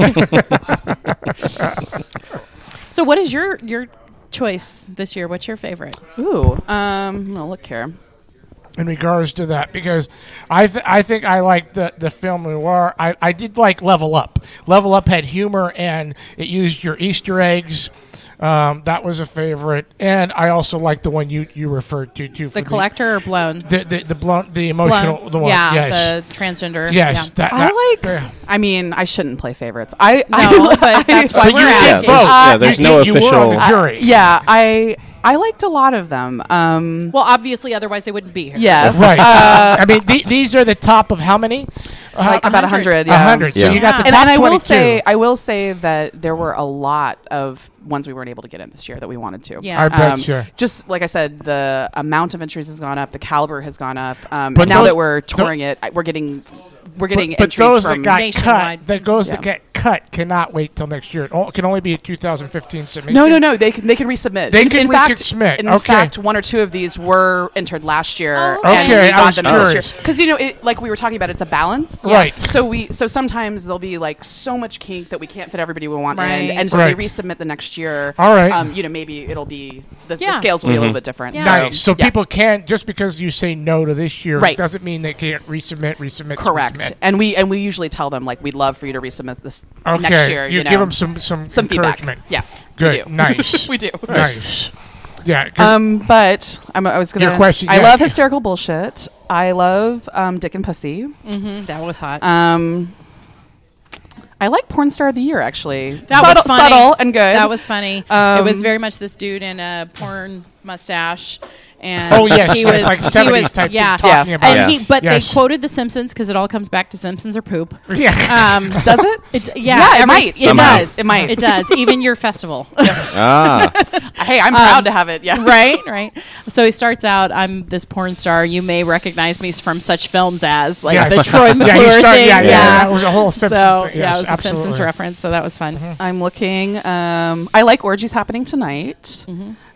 So, what is your choice this year? What's your favorite? Ooh, I'm gonna look here. In regards to that, because I think I like the film noir. I did like Level Up. Level Up had humor and it used your Easter eggs. That was a favorite, and I also like the one you referred to too. The Collector or Blown? The emotional Blown. the one. Yeah, Yes. the transgender. Yes, Yeah. I mean, I shouldn't play favorites. I but that's why But we're you did asking. vote. Yeah, there's no you were on official. the jury. Yeah, I liked a lot of them. Well, obviously, otherwise they wouldn't be here. Yes. Right. I mean, these are the top of how many? Like about 100. 100. So Yeah. you got the And top I 22. will say that there were a lot of ones we weren't able to get in this year that we wanted to. Yeah. I bet sure. Just like I said, the amount of entries has gone up, the caliber has gone up. But But now those- that we're touring it, we're getting But entries those from that got nationwide. cut, that Yeah. get cut cannot wait till next year. It can only be a 2015 submission. No. They can resubmit. They in, can in fact, resubmit. In Okay. fact, one or two of these were entered last year. Oh, and okay. we I got was them this year. curious. Because like we were talking about, it's a balance. Right. So sometimes there'll be like so much kink that we can't fit everybody we want Right. in, and so Right. they resubmit the next year. All right. Maybe it'll be the Yeah. scales will be a little bit different. Yeah. Nice. So yeah. people can't, just because you say no to this year, Right. doesn't mean they can't resubmit. Correct. resubmit. And we usually tell them like we'd love for you to resubmit this Okay. next year. You know. give them some some feedback. encouragement. Yes. Good. We do. Nice. we do. Nice. Yeah. 'cause But I was gonna. Your question, I yeah. love hysterical bullshit. I love Dick and Pussy. That was hot. I like Porn Star of the Year actually. That was funny. Subtle and good. That was funny. It was very much this dude in a porn mustache. And Oh, yes, he yes, was like he 70s was- type thing yeah. talking Yeah. about. And but Yes. they quoted The Simpsons because it all comes back to Simpsons or poop. Yeah. Does it? Yeah, it might. It Somehow. does. It might. It does. Even your festival. Ah, Hey, I'm proud to have it. Yeah. right. So he starts out, I'm this porn star. You may recognize me from such films as like Yes. the Troy Yeah, McClure you start- thing. yeah, that was a whole Simpsons So thing. yeah, Yes, it was a absolutely. Simpsons reference. So that was fun. I'm looking. I like Orgies Happening Tonight.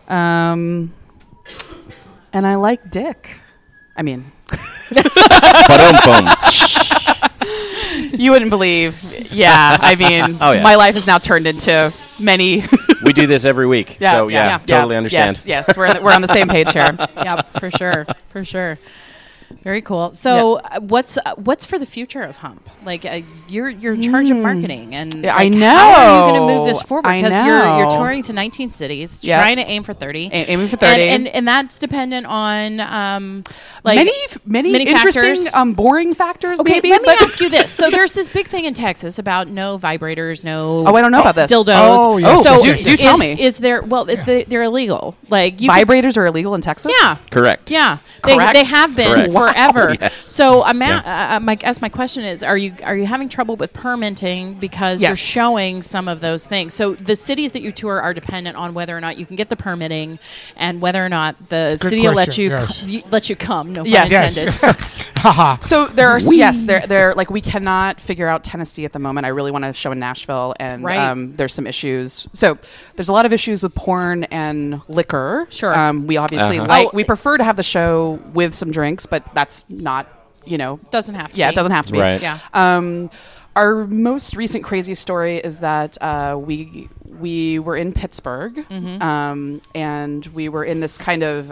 And I like Dick. I mean, Ba-dum-bum. you wouldn't believe. Yeah, I mean, Oh, yeah. my life has now turned into many. We do this every week, so yeah, totally understand. Yes, we're on the same page here. Yeah, for sure. Very cool. So, what's for the future of Hump? Like, you're in charge of marketing, and Yeah, like, I How are you going to know. move this forward? I Because you're know. touring to 19 cities, Yep. trying to aim for 30, Aiming for 30. and that's dependent on like many factors. interesting, boring factors. Okay, maybe. let me but- ask you this. So there's this big thing in Texas about no vibrators, no Oh, I don't know about this. dildos. Oh, yes, so yes, yes, do tell me. Is there? Well, they're illegal. Like you could- Vibrators are illegal in Texas. yeah. Correct. Yeah, Correct? they have been Correct. forever. Wow, yes. So my question is, are you having trouble with permitting because you're Yes. showing some of those things? So the cities that you tour are dependent on whether or not you can get the permitting and whether or not the Good city will let question, you yes. let you come. No pun Yes. intended. Haha. So there are they're like we cannot figure out Tennessee at the moment. I really want to show in Nashville, and Right. there's some issues. So there's a lot of issues with porn and liquor. Sure. We obviously Uh-huh. like we prefer to have the show with some drinks, but that's not Doesn't have to. yeah, be. it doesn't have to be. Right. Yeah. Our most recent crazy story is that we were in Pittsburgh, and we were in this kind of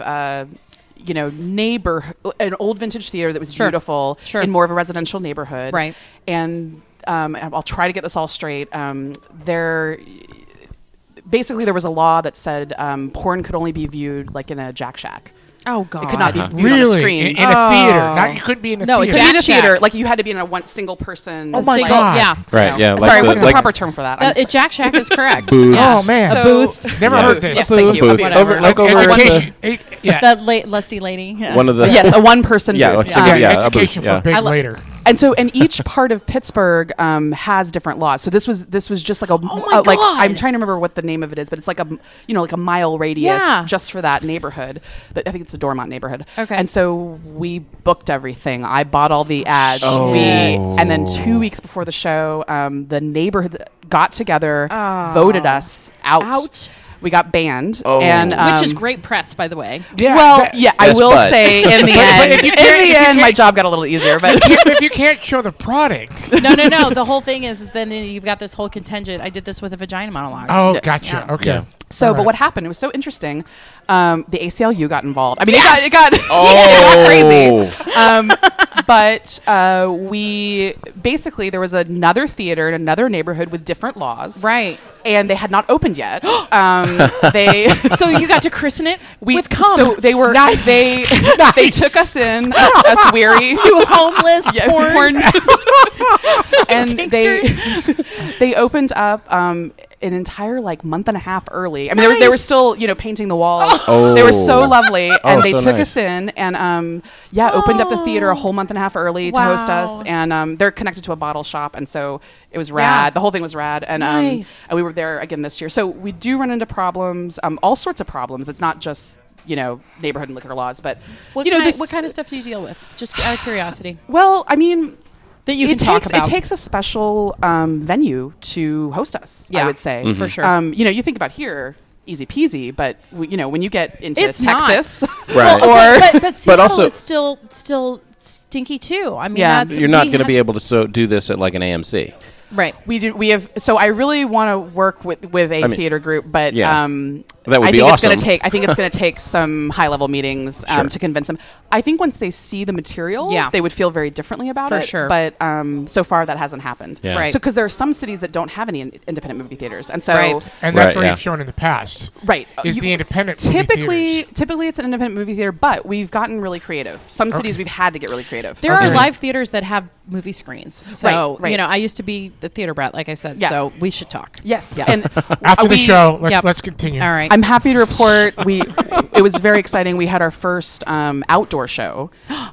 an old vintage theater that was Sure. beautiful Sure. in more of a residential neighborhood. Right. And I'll try to get this all straight. Basically, there was a law that said porn could only be viewed like in a Jack Shack. Oh God. It could not be viewed on the Really? screen. In a theater? You couldn't be in a No, a theater. Could be in a Jack Shack. theater, like you had to be in a one single person. Oh my like- God. Yeah. Right. Yeah. Sorry, the- what's the proper term for that? I'm sorry. Jack Shack is correct. Booth. Yeah. Oh, man. A So- booth. Never Yeah. heard this. Yes, Booth. thank you. Booth. Whatever. Like over at Education. Yeah. That lusty lady. Yeah. one of the Yes, a one-person Yeah, booth. a single- Yeah, a booth, education yeah. for big I lo- later. And each part of Pittsburgh has different laws. So this was just like my like God. I'm trying to remember what the name of it is, but it's like like a mile radius Yeah. just for that neighborhood. I think it's the Dormont neighborhood. Okay. And so we booked everything. I bought all the ads. Oh. And then 2 weeks before the show, the neighborhood got together, voted us out. We got banned, Oh. and Which is great press, by the way. Yeah, Well, that- yeah, I Yes, will but- say in the But end, if you in can't- the if you end, my can't- job got a little easier. But if you can't show the product. No. The whole thing is then you've got this whole contingent. I did this with a vagina monologue. Oh, gotcha. Yeah. Okay. Yeah. so, All but right. what happened? It was so interesting. The ACLU got involved. I mean, Yes! it got Oh. crazy. But we basically there was another theater in another neighborhood with different laws, Right. and they had not opened yet. They So you got to christen it with cum. so they were Nice. they they took us in us weary you homeless yeah, porn. and they Kinksters. they opened up an entire like month and a half early. I mean, they were Nice. still painting the walls. Oh. They were so lovely, and they so took nice. us in and opened up the theater a whole month and a half early to host Wow. us. And they're connected to a bottle shop, and so it was rad. Yeah. The whole thing was rad, and Nice. and we were there again this year. So we do run into problems, all sorts of problems. It's not just neighborhood and liquor laws, but What, what kind of stuff do you deal with? Just out of curiosity. Well, I mean, That you can talk about. It takes a special venue to host us. Yeah, I would say for sure. You think about here, easy peasy, but when you get into It's not. Texas, Right. but Seattle also- is still stinky too. I mean, Yeah. that's You're not we going to had- Uh, be able to do this at like an AMC. right. we have. So I really want to work with a theater group, but yeah. That would I be think awesome. I think it's going to take some high level meetings Sure. to convince them. I think once they see the material, Yeah. they would feel very differently about For it. sure. But so far that hasn't happened. Yeah. Right. So because there are some cities that don't have any independent movie theaters, and so Right. And that's Right, what yeah. you've shown in the past. right Is the independent movie theaters. typically it's an independent movie theater, but we've gotten really creative. Some cities we've had to get really creative. There are Okay. live theaters that have movie screens. So, Right. I used to be the theater brat, like I said. Yeah. So we should talk. Yes, Yeah. and After the we- show, Yep. let's continue. All right. I'm happy to report it was very exciting. We had our first outdoor show,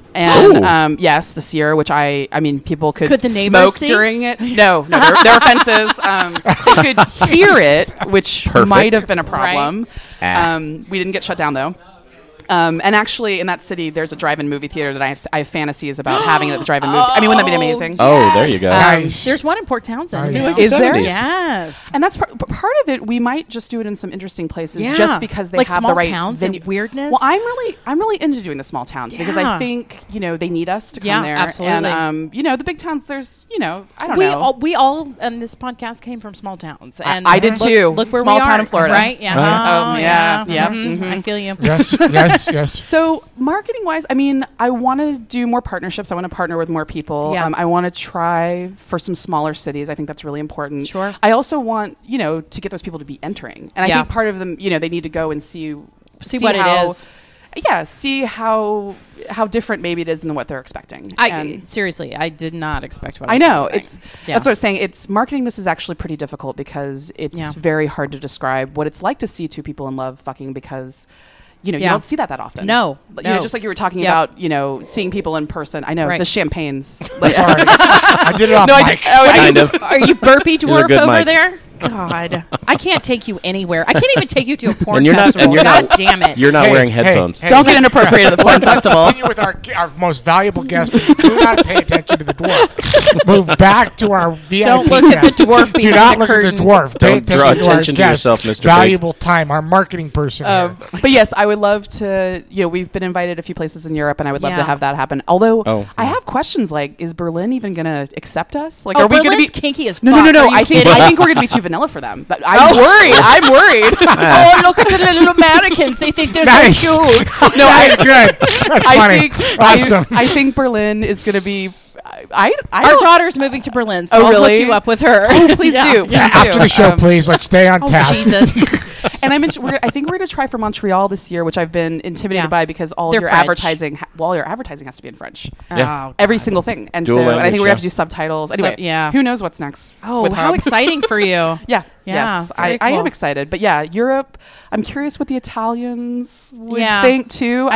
and yes, the Sierra, which I mean, people could Could the neighbors smoke see? during it. No, there were fences. They could hear it, which Perfect. might have been a problem. Ah. We didn't get shut down though. And actually, in that city, there's a drive-in movie theater that I have fantasies about having it at the drive-in movie. I mean, wouldn't that be amazing? Oh, there you go. Nice. There's one in Port Townsend. Nice. Is there? Yes. And that's part of it. We might just do it in some interesting places, Yeah. just because they Like have small the right towns and venue. weirdness. Well, I'm really into doing the small towns because Yeah. I think they need us to come Yeah, there. absolutely. And the big towns, there's I don't We know. we all on this podcast came from small towns, and I did look- too. Look where Small we are, town in Florida. right? Yeah. Right. Oh, yeah. Yeah. Mhm. Mhm. I feel you. Yes, yes. So marketing wise, I mean, I want to do more partnerships. I want to partner with more people. Yeah. I want to try for some smaller cities. I think that's really important. Sure. I also want to get those people to be entering, and I Yeah. think part of them, they need to go and see what how, it is. Yeah, see how different maybe it is than what they're expecting. And Seriously, I did not expect what I I was know doing. it's Yeah. that's what I was saying. It's marketing. This is actually pretty difficult because it's Yeah. very hard to describe what it's like to see two people in love fucking because. You Yeah. don't see that often. No, no. Just like you were talking Yep. about, seeing people in person. I know Right. the champagnes. Like, Sorry. I did it off mic. Kind of. Are you burpee dwarf good over mics. there? God, I can't take you anywhere. I can't even take you to a porn And you're not- festival. and you're God not- damn it! You're not Hey, wearing hey, headphones. hey. don't get inappropriate at the porn festival. Continue with our most valuable guest. Do not pay attention to the dwarf. Move back to our VIP Don't look at the guest. dwarf Do behind not the look at curtain. the dwarf. Pay Don't draw attention to our attention to guest. yourself, Mr. Big. Valuable time. Our marketing person. here. But yes, I would love to. We've been invited a few places in Europe, and I would love Yeah. to have that happen. Although Oh, I yeah. have questions like, is Berlin even going to accept us? Like, Oh, are we going to Berlin's be kinky as No, fuck. no, no, Are no. you I think kidding? we're going to be too vanilla for them. But I'm worried. I'm worried. Oh, look at the little Americans. They think they're Nice. so cute. No, Nice, good. That's I funny. think Awesome. I think Berlin is going to be. I Our don't- daughter's moving to Berlin, so Oh, I'll really? hook you up with her. Oh, please Yeah. do. Please After do. the show, please. Let's stay on Oh, task. Jesus. And I mentioned, I think we're going to try for Montreal this year, which I've been intimidated Yeah. by because all They're your French. advertising, all your advertising has to be in French. Yeah. Oh, Every single thing, and Dual so and I language, think we're gonna have to yeah. do subtitles. Anyway, yeah. who knows what's next? Oh, with how Hub. exciting for you. Yeah, Yeah, yes, very I am cool. excited. But yeah, Europe. I'm curious what the Italians would Yeah. think too.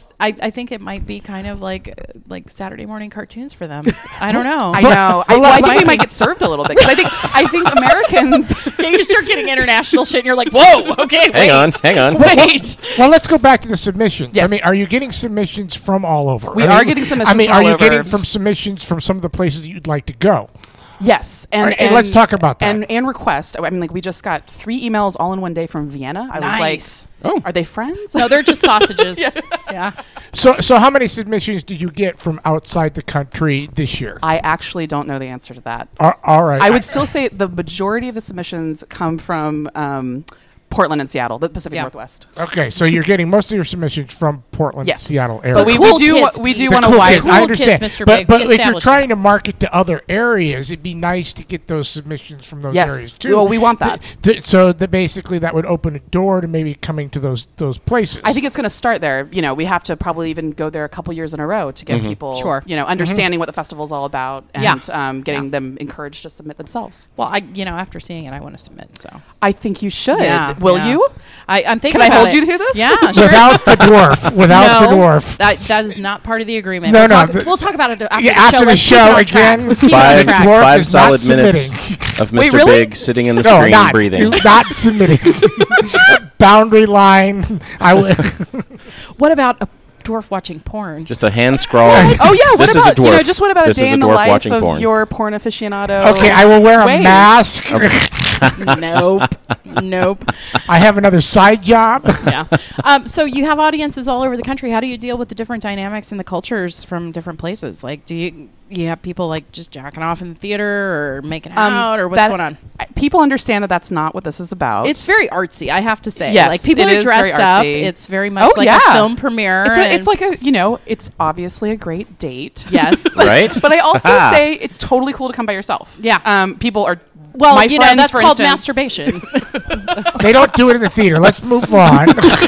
I think it might be kind of like Saturday morning cartoons for them. I don't know. I know. I think we might get served a little bit because I think Americans. Yeah, you start getting international shit, and you're like, whoa, okay, Hang on. wait. Well, let's go back to the submissions. I Yes. mean, are you getting submissions from all over? We are getting submissions I mean, from are all you over. getting from submissions from some of the places that you'd like to go? Yes, All right, and let's talk about that. And request. I mean, like we just got 3 emails all in one day from Vienna. I Nice. was like, "Are they friends?" No, they're just sausages. Yeah. So how many submissions did you get from outside the country this year? I actually don't know the answer to that. All right. I would still say the majority of the submissions come from Portland and Seattle, the Pacific Northwest. Okay, so you're getting most of your submissions from Portland, Yes. Seattle area. But we Cool do kids, we do Pete. The want to cool widen. kids, I Cool understand. kids, Mr. But, Big, but we if you're established trying to market to other areas, it'd be nice to get those submissions from those Yes. areas too. Well, we want that. So that basically that would open a door to maybe coming to those places. I think it's going to start there. You know, we have to probably even go there a couple years in a row to get people, Sure. you know, understanding what the festival's all about and getting them encouraged to submit themselves. Well, after seeing it, I want to submit. So I think you should. Yeah, Will yeah. you? I'm thinking. Can I about hold it. you to this? Yeah, sure. without the dwarf. Without the dwarf. That is not part of the agreement. No, we'll no, talk, we'll talk about it after Yeah, the show. after the Let's keep it show on track. again. Let's keep it on Five, track. Dwarf five is not solid minutes submitting. of Mr. Wait, really? Big sitting in the No, screen not breathing. You're not submitting. Boundary line. I would. What about a dwarf watching porn? Just a hand scrawl. Oh yeah. What This is a about dwarf. you know? Just what about This a day is in the dwarf life watching of porn. your porn aficionado? Okay, I will wear a ways? mask. Nope. I have another side job. Yeah. So you have audiences all over the country. How do you deal with the different dynamics and the cultures from different places? Like, do you have people like just jacking off in the theater or making out, or what's going on? People understand that that's not what this is about. It's very artsy, I have to say. Yes, like people it are is very dressed up. artsy. It's very much like a film premiere. It's like a it's obviously a great date. yes. Right? But I also say it's totally cool to come by yourself. Yeah. People are Well, my you know, friends, that's for called instance- masturbation. They don't do it in the theater. Let's move on.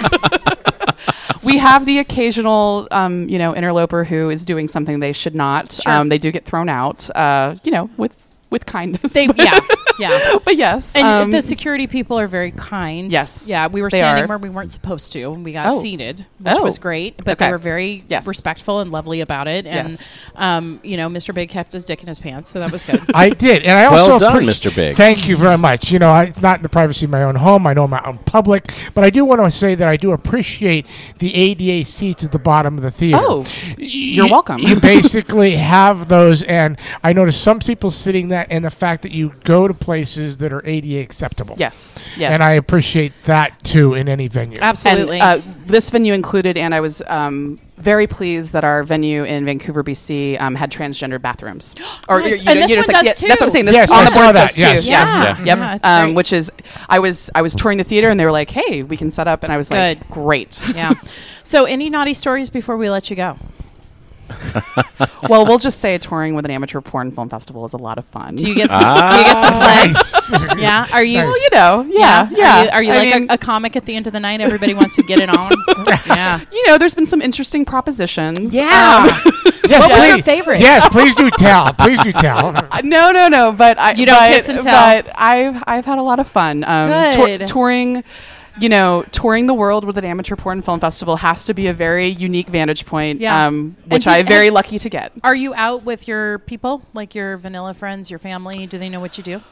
We have the occasional, interloper who is doing something they should not. Sure. They do get thrown out, with kindness. Yeah. But yes. And the security people are very kind. Yes, Yeah, we were they standing are. where we weren't supposed to, and we got Oh. seated, which Oh. was great. But Okay. they were very Yes. respectful and lovely about it. And, Yes. Mr. Big kept his dick in his pants, so that was good. I did, and I also Well done, appreci- Mr. Big. Thank you very much. You know, it's not in the privacy of my own home. I know I'm out in public, but I do want to say that I do appreciate the ADA seats at the bottom of the theater. Oh, you're welcome. You basically have those, and I noticed some people sitting that, and the fact that you go to places that are ADA acceptable. yes. And I appreciate that too in any venue. Absolutely. And, this venue included, and I was very pleased that our venue in Vancouver, BC, had transgender bathrooms. Or Nice. And this one does too. That's what I'm saying. This Yes, on I the saw board that, says yes. too. Yeah. Yep. Yeah, it's great. Which is, I was touring the theater, and they were like, "Hey, we can set up," and I was like, Good. "Great." Yeah. So, any naughty stories before we let you go? Well, we'll just say touring with an amateur porn film festival is a lot of fun. Do you get some? Do you get some play? Nice. Yeah. Are you? Nice. Well, you know, yeah. Are you I like mean, a comic at the end of the night? Everybody wants to get it on. Yeah. there's been some interesting propositions. Yeah. Yes, What was your please. favorite? Yes, please do tell. Please do tell. No. But You don't kiss and tell. But I've had a lot of fun. Good. Touring the world with an amateur porn film festival has to be a very unique vantage point. Yeah. Which I'm very lucky to get. Are you out with your people, like your vanilla friends, your family? Do they know what you do?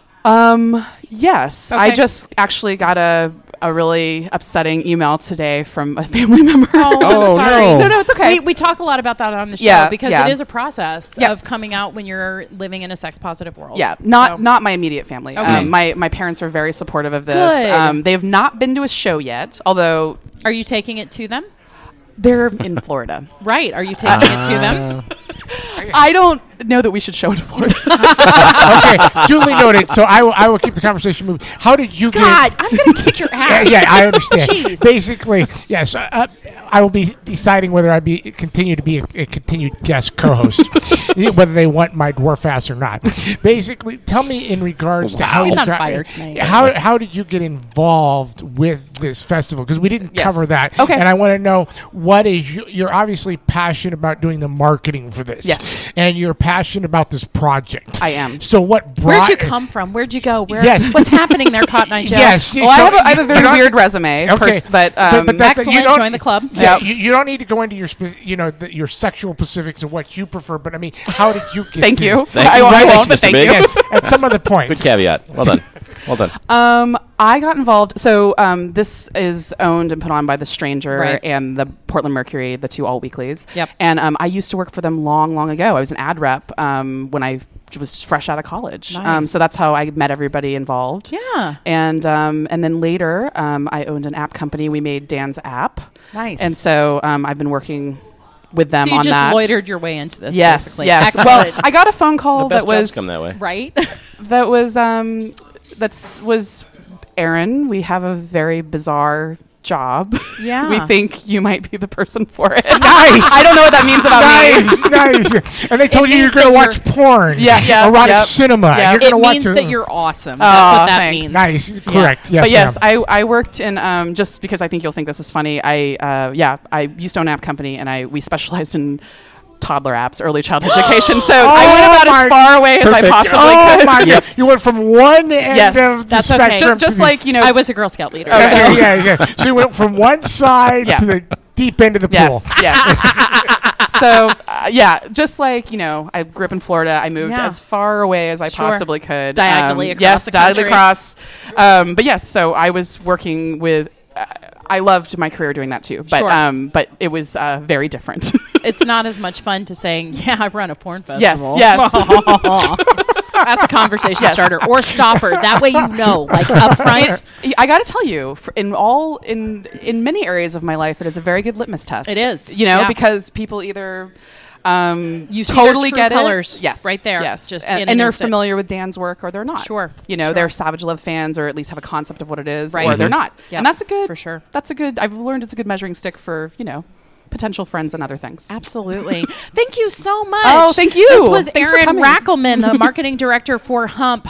Yes. Okay. I just actually got a really upsetting email today from a family member. Oh, sorry. no. No, it's okay. We talk a lot about that on the show Yeah, because yeah. it is a process Yeah. of coming out when you're living in a sex positive world. Yeah, So- not my immediate family. Okay. My parents are very supportive of this. Good. They have not been to a show yet, although Are you taking it to them? they're in Florida. Right. Are you taking it to them? I don't know that we should show in Florida. Okay, duly noted. So I will keep the conversation moving. How did you God, get? I'm going to kick your ass. Yeah, I understand. Jeez. Basically, yes. I will be deciding whether I continue to be a continued guest co-host, whether they want my dwarf ass or not. Basically, tell me in regards to how He's you on got- fire tonight. How did you get involved with this festival? Because we didn't Yes. cover that. Okay. And I want to know what is you're obviously passionate about doing the marketing for this. Yes. And you're passionate about this project. I am. So what brought? Where'd you come from? Where'd you go? Yes. What's happening there, Cotton Eye Joe? Yes. Well, I have a very weird resume, Okay. but But that's- Excellent. you don't- Join the club. Yeah, Yep. you don't need to go into your your sexual specifics of what you prefer, but I mean, how did you get? thank to you. Thank I you. won't, Thanks, but Mr. thank Big. you. Yes, at some of the points. Good caveat. Well done. Well done. I got involved. So this is owned and put on by The Stranger Right. and the Portland Mercury, the two all weeklies. Yep. And I used to work for them long, long ago. I was an ad rep when I was fresh out of college. Nice. So that's how I met everybody involved. Yeah. And then later, I owned an app company. We made Dan's app. Nice. And so I've been working with them So you on just that. loitered your way into this. Yes, basically. yes. Excellent. Well, I got a phone call The best that jobs was come that way. Right. that was Aaron. We have a very bizarre job. Yeah. We think you might be the person for it. Nice. I don't know what that means about me. Nice. And they told you you're means going to that watch porn. Yeah, Erotic yep. cinema. Yeah. You're going to It watch means it. that you're awesome. That's what that thanks. means. Nice. Correct. Yes, But yes, ma'am. I worked in just because I think you'll think this is funny. I used to own an app company and we specialized in toddler apps, early child education. So I went about as far away as I Perfect. possibly Oh could. my Yep. God! You went from one end Yes, of the that's okay. spectrum, Just to like, you know, I was a Girl Scout leader. yeah, so- yeah. So you went from one side Yeah. to the deep end of the pool. Yes. So just like, you know, I grew up in Florida. I moved Yeah. as far away as I Sure. possibly could. Diagonally across yes, the diagonally country. across. But yes, so I was working with. I loved my career doing that too, but Sure. But it was very different. It's not as much fun to saying, yeah, I run a porn Yes, festival. yes. That's a conversation Yes. starter or stopper. That way you know, like up front. I got to tell you, in many areas of my life, it is a very good litmus test. It is, you know, yeah. because people either You see their totally true get colors it, yes, right there, yes, just in an and they're instant. familiar with Dan's work or they're not. Sure, you know, sure. they're Savage Love fans or at least have a concept of what it is, Right. or they're not. Yep, And that's a good, for sure. That's a good. I've learned it's a good measuring stick for potential friends and other things. Absolutely. Thank you so much. Oh, thank you. This was Thanks for Erin coming. Rackelman, the marketing director for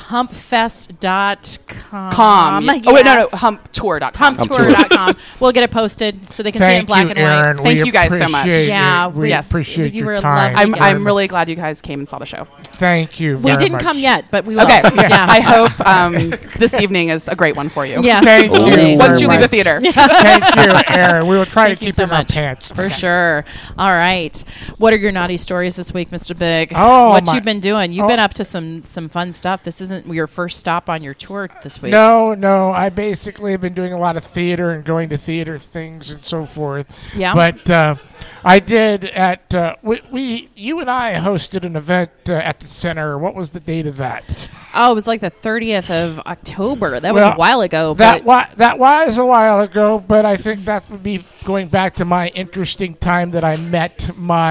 humpfest.com. Com. Oh wait, no, humptour.com. Humptour.com. We'll get it posted so they can see it in Thank black you, and white. Aaron. Thank We you guys so much. appreciate Yeah, it. We yes. appreciate You your were time. lovely. I'm really glad you guys came and saw the show. Thank you We very didn't much. come yet, but we will. Okay, Yeah. I hope this evening is a great one for you. Yes. Thank you very Once you leave the much. theater. Thank you, Aaron. We will try Thank to you keep so it in our much. pants. For sure. All right. What are your naughty stories this week, Mr. Big? Oh, what my- you been doing? You've oh. been up to some fun stuff. This isn't your first stop on your tour this week. No. I basically have been doing a lot of theater and going to theater things and so forth. Yeah. But I did at you and I hosted an event at the center. What was the date of that? Oh, it was like the 30th of October. That was Well, a while ago. That But that was a while ago, but I think that would be going back to my interesting time that I met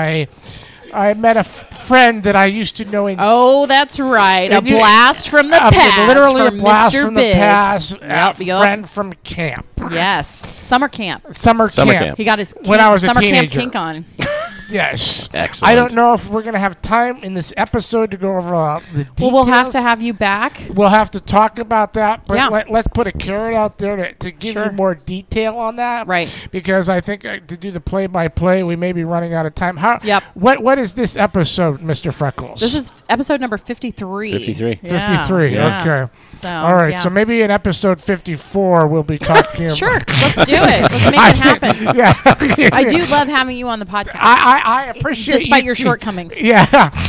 a friend that I used to know in oh, that's right. A And you- blast from the past. literally from a blast Mr. from Big. the past. Yep, A yep. friend from camp, Yes. Summer camp. summer camp. He got his When I was a summer teenager. camp kink on. Yes, Excellent. I don't know if we're gonna have time in this episode to go over the details. Well, we'll have to have you back. We'll have to talk about that, but Yeah. let's put a carrot out there to give Sure. you more detail on that. Right. Because I think to do the play-by-play, we may be running out of time. Yep. What is this episode, Mr. Freckles? This is episode number 53. 53. Yeah, 53. yeah. Okay. So, All right. yeah. So maybe in episode 54, we'll be talking. Sure. Let's do it. Let's make it happen. Yeah. I do love having you on the podcast. I appreciate Despite you- your shortcums. Yeah.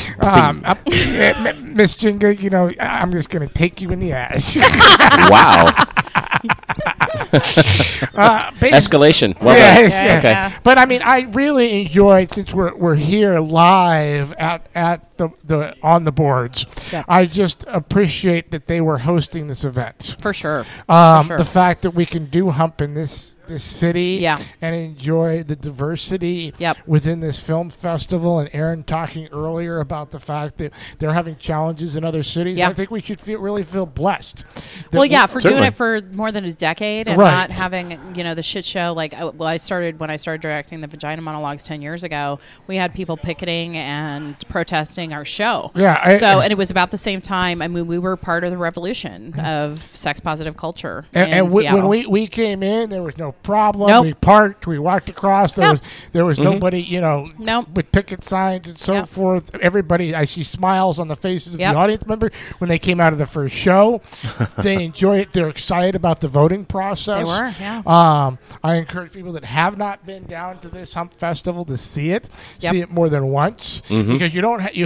Miss Jinga, I'm just going to take you in the ass. Wow. Basically, Escalation. Well yes, done. yeah. Okay. Yeah. But I mean, I really enjoyed since we're here live at the on the boards. Yeah. I just appreciate that they were hosting this event. For sure. Sure. The fact that we can do Hump in this city Yeah. and enjoy the diversity Yep. within this film festival, and Aaron talking earlier about the fact that they're having challenges in other cities. Yeah. I think we should really feel blessed. that Well, yeah, for doing Certainly. it for more than a decade and Right. not having, the shit show. Like, when I started directing the Vagina Monologues 10 years ago, we had people picketing and protesting our show. Yeah, And it was about the same time. I mean, we were part of the revolution of sex positive culture. And, in and Seattle. when we came in, there was no problem. Nope. We parked. We walked across. There Yep. was nobody, Nope. with picket signs and so Yep. forth. Everybody, I see smiles on the faces of Yep. the audience member when they came out of the first show. They enjoy it. They're excited about the voting process. They were, yeah. I encourage people that have not been down to this Hump Festival to see it. Yep. See it more than once because you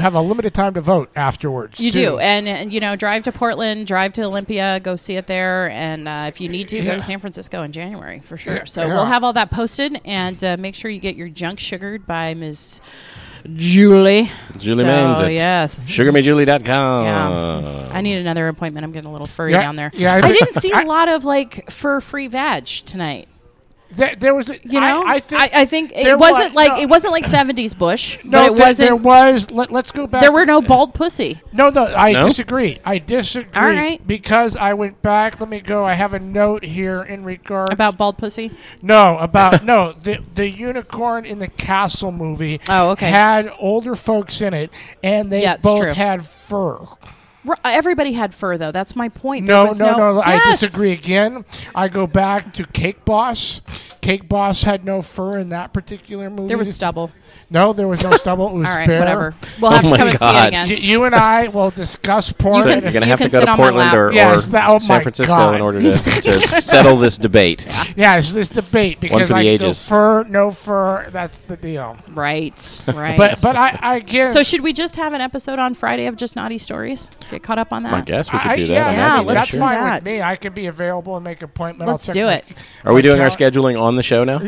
have a limited time to vote afterwards. You too. do, and drive to Portland, drive to Olympia, go see it there, and if you need to, go to San Francisco in January for sure. Yeah. So we'll have all that posted, and make sure you get your junk sugared by Ms. Julie. Julie so, Maines at yes. SugarMeJulie.com. Yeah. I need another appointment. I'm getting a little furry Yeah, down there. yeah, I didn't see a lot of fur-free veg tonight. There was, I think there it wasn't was- it wasn't like 70s Bush. No, but it wasn't. there was. Let's go back. There were no bald pussy. No, I No? disagree. I disagree. All right. Because I went back. Let me go. I have a note here in regard About bald pussy? the unicorn in the Castle movie. Oh, okay. Had older folks in it, and they Yeah, it's both true. had fur. Everybody had fur, though. That's my point. No. Yes. I disagree again. I go back to Cake Boss. Cake Boss had no fur in that particular movie. There was stubble. No, there was no stubble. It was All right, bare. whatever. We'll have Oh to my come and see God. it again. You and I will discuss porn. So can- you're going to you have to can go sit to on my Portland lap. or Yes, oh San my Francisco God. in order to settle this debate. Yeah, it's this debate because for the I ages. go fur, no fur. That's the deal. Right. But I again. So should we just have an episode on Friday of just naughty stories? Get caught up on that? I guess we could do that. Yeah, Imagine that. let's that's do fine that. with me. I can be available and make an appointment. Let's I'll check do my- it. Are we my doing our cal- scheduling on the show now?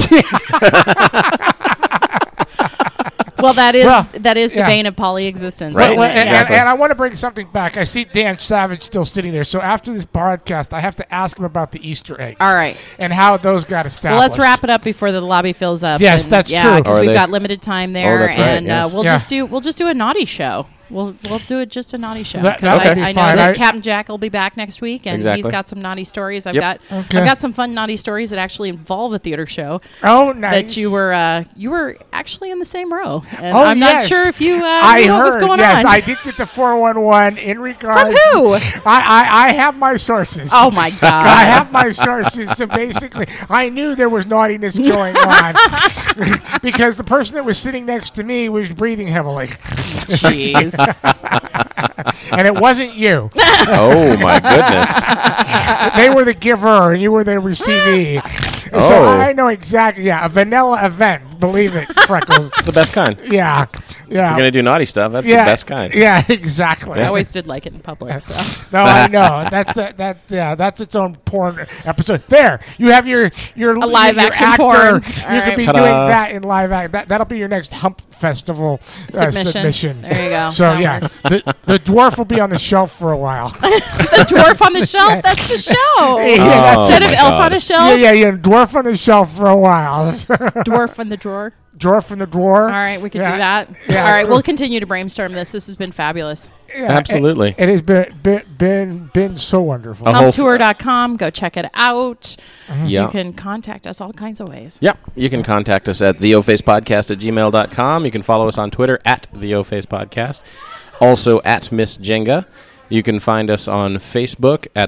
Well, that is Well, the yeah. bane of poly existence. Right. isn't Well, it? and, Yeah. Exactly. and I want to bring something back. I see Dan Savage still sitting there. So after this broadcast, I have to ask him about the Easter eggs. All right. And how those got established. Well, let's wrap it up before the lobby fills up. Yes, and, that's yeah, true. because Are we've they- got limited time there, that's right, and yes. we'll Yeah. just do a naughty show. We'll do it just a naughty show. That 'Cause would be I know fine. that Captain Jack will be back next week, and Exactly. he's got some naughty stories. I've Yep. got some fun naughty stories that actually involve a theater show. Oh, nice. That you were actually in the same row. And Oh, I'm yes. not sure if you I knew heard. what was going yes, on. I did get the 411 in regards. From who? I have my sources. Oh my God! I have my sources. So basically, I knew there was naughtiness going on because the person that was sitting next to me was breathing heavily, Jeez. and it wasn't you. Oh, my goodness. They were the giver, and you were the receivee. So Oh. I know exactly. Yeah, a vanilla event. Believe it, Freckles. It's the best kind. If Yeah, yeah. you're going to do naughty stuff, that's the best kind. Yeah, exactly. I always did like it in public. So. No, I know. That's its own porn episode. There, you have your live your action actor. porn. You All could right. be Ta-da. doing that in live act. That'll be your next Hump Festival submission. There you go. So That yeah, works. the dwarf will be on the shelf for a while. The dwarf on the shelf. That's the show. Yeah, that's Oh, Instead my of elf God. on a shelf, yeah. Dwarf on the shelf for a while. dwarf in the drawer. Dwarf in the drawer. All right, we could Yeah. do that. Yeah. All right, we'll continue to brainstorm this. This has been fabulous. Yeah, Absolutely. It has been so wonderful. A whole Humptour.com. Go check it out. Yeah. You can contact us all kinds of ways. Yep. You can contact us at theofacepodcast@gmail.com. You can follow us on Twitter at theofacepodcast. Also at Miss Jenga. You can find us on Facebook at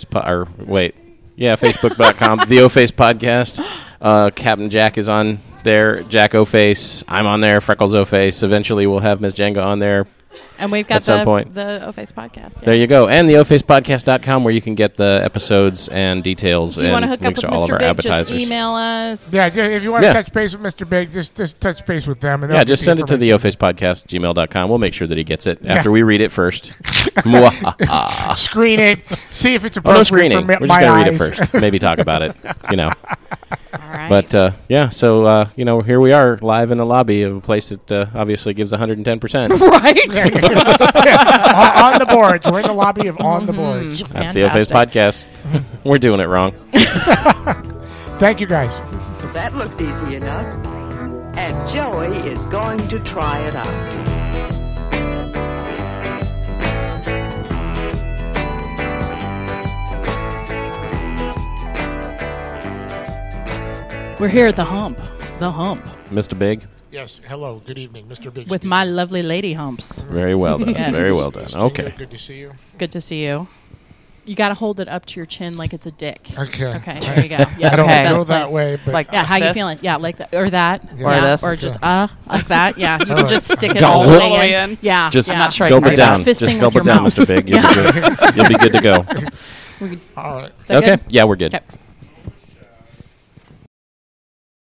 Facebook.com, The O-Face Podcast. Captain Jack is on there. Jack O-Face. I'm on there. Freckles O-Face. Eventually we'll have Miss Jenga on there. And we've got At some point. the O-Face podcast. Yeah. There you go. And theofacepodcast.com where you can get the episodes and details If you want and to hook up links with to all of Mr. our Big, advertisers. just email us. Yeah, if you want to Yeah. touch base with Mr. Big, just touch base with them. And Yeah, they'll just get send it to the information. ofacepodcast@gmail.com. We'll make sure that he gets it after we read it first. Mwahaha. Screen it. See if it's Oh, appropriate no screening. for We're just my going to read it eyes. first. Maybe talk about it, All right. But, yeah, so, here we are live in the lobby of a place that obviously gives 110%. right. on the boards. We're in the lobby of On the Boards. That's the O-Face Podcast. We're doing it wrong. Thank you, guys. That looks easy enough. And Joey is going to try it out. We're here at the Hump. The Hump. Mr. Big, Yes. Hello. Good evening, Mr. Big. With my lovely lady humps. very well done. Yes. Very well done. Miss Okay. Jenga, Good to see you. Good to see you. You got to hold it up to your chin like it's a dick. Okay. Okay, there you go. Yeah, I don't that's the go best that place. way, but Like Yeah, how you this? feeling? Yeah, like that, or that, Or yeah, this. or just like that. Yeah, you can right. just stick it Go all all the the way way in. in. Yeah, Just yeah. I'm not sure I gulp can it do that. down. Fisting Just with gulp your it down, mouth. Mr. Big. You'll be good. You'll be good to go. all right. Is that Okay. good? Yeah, we're good. Okay.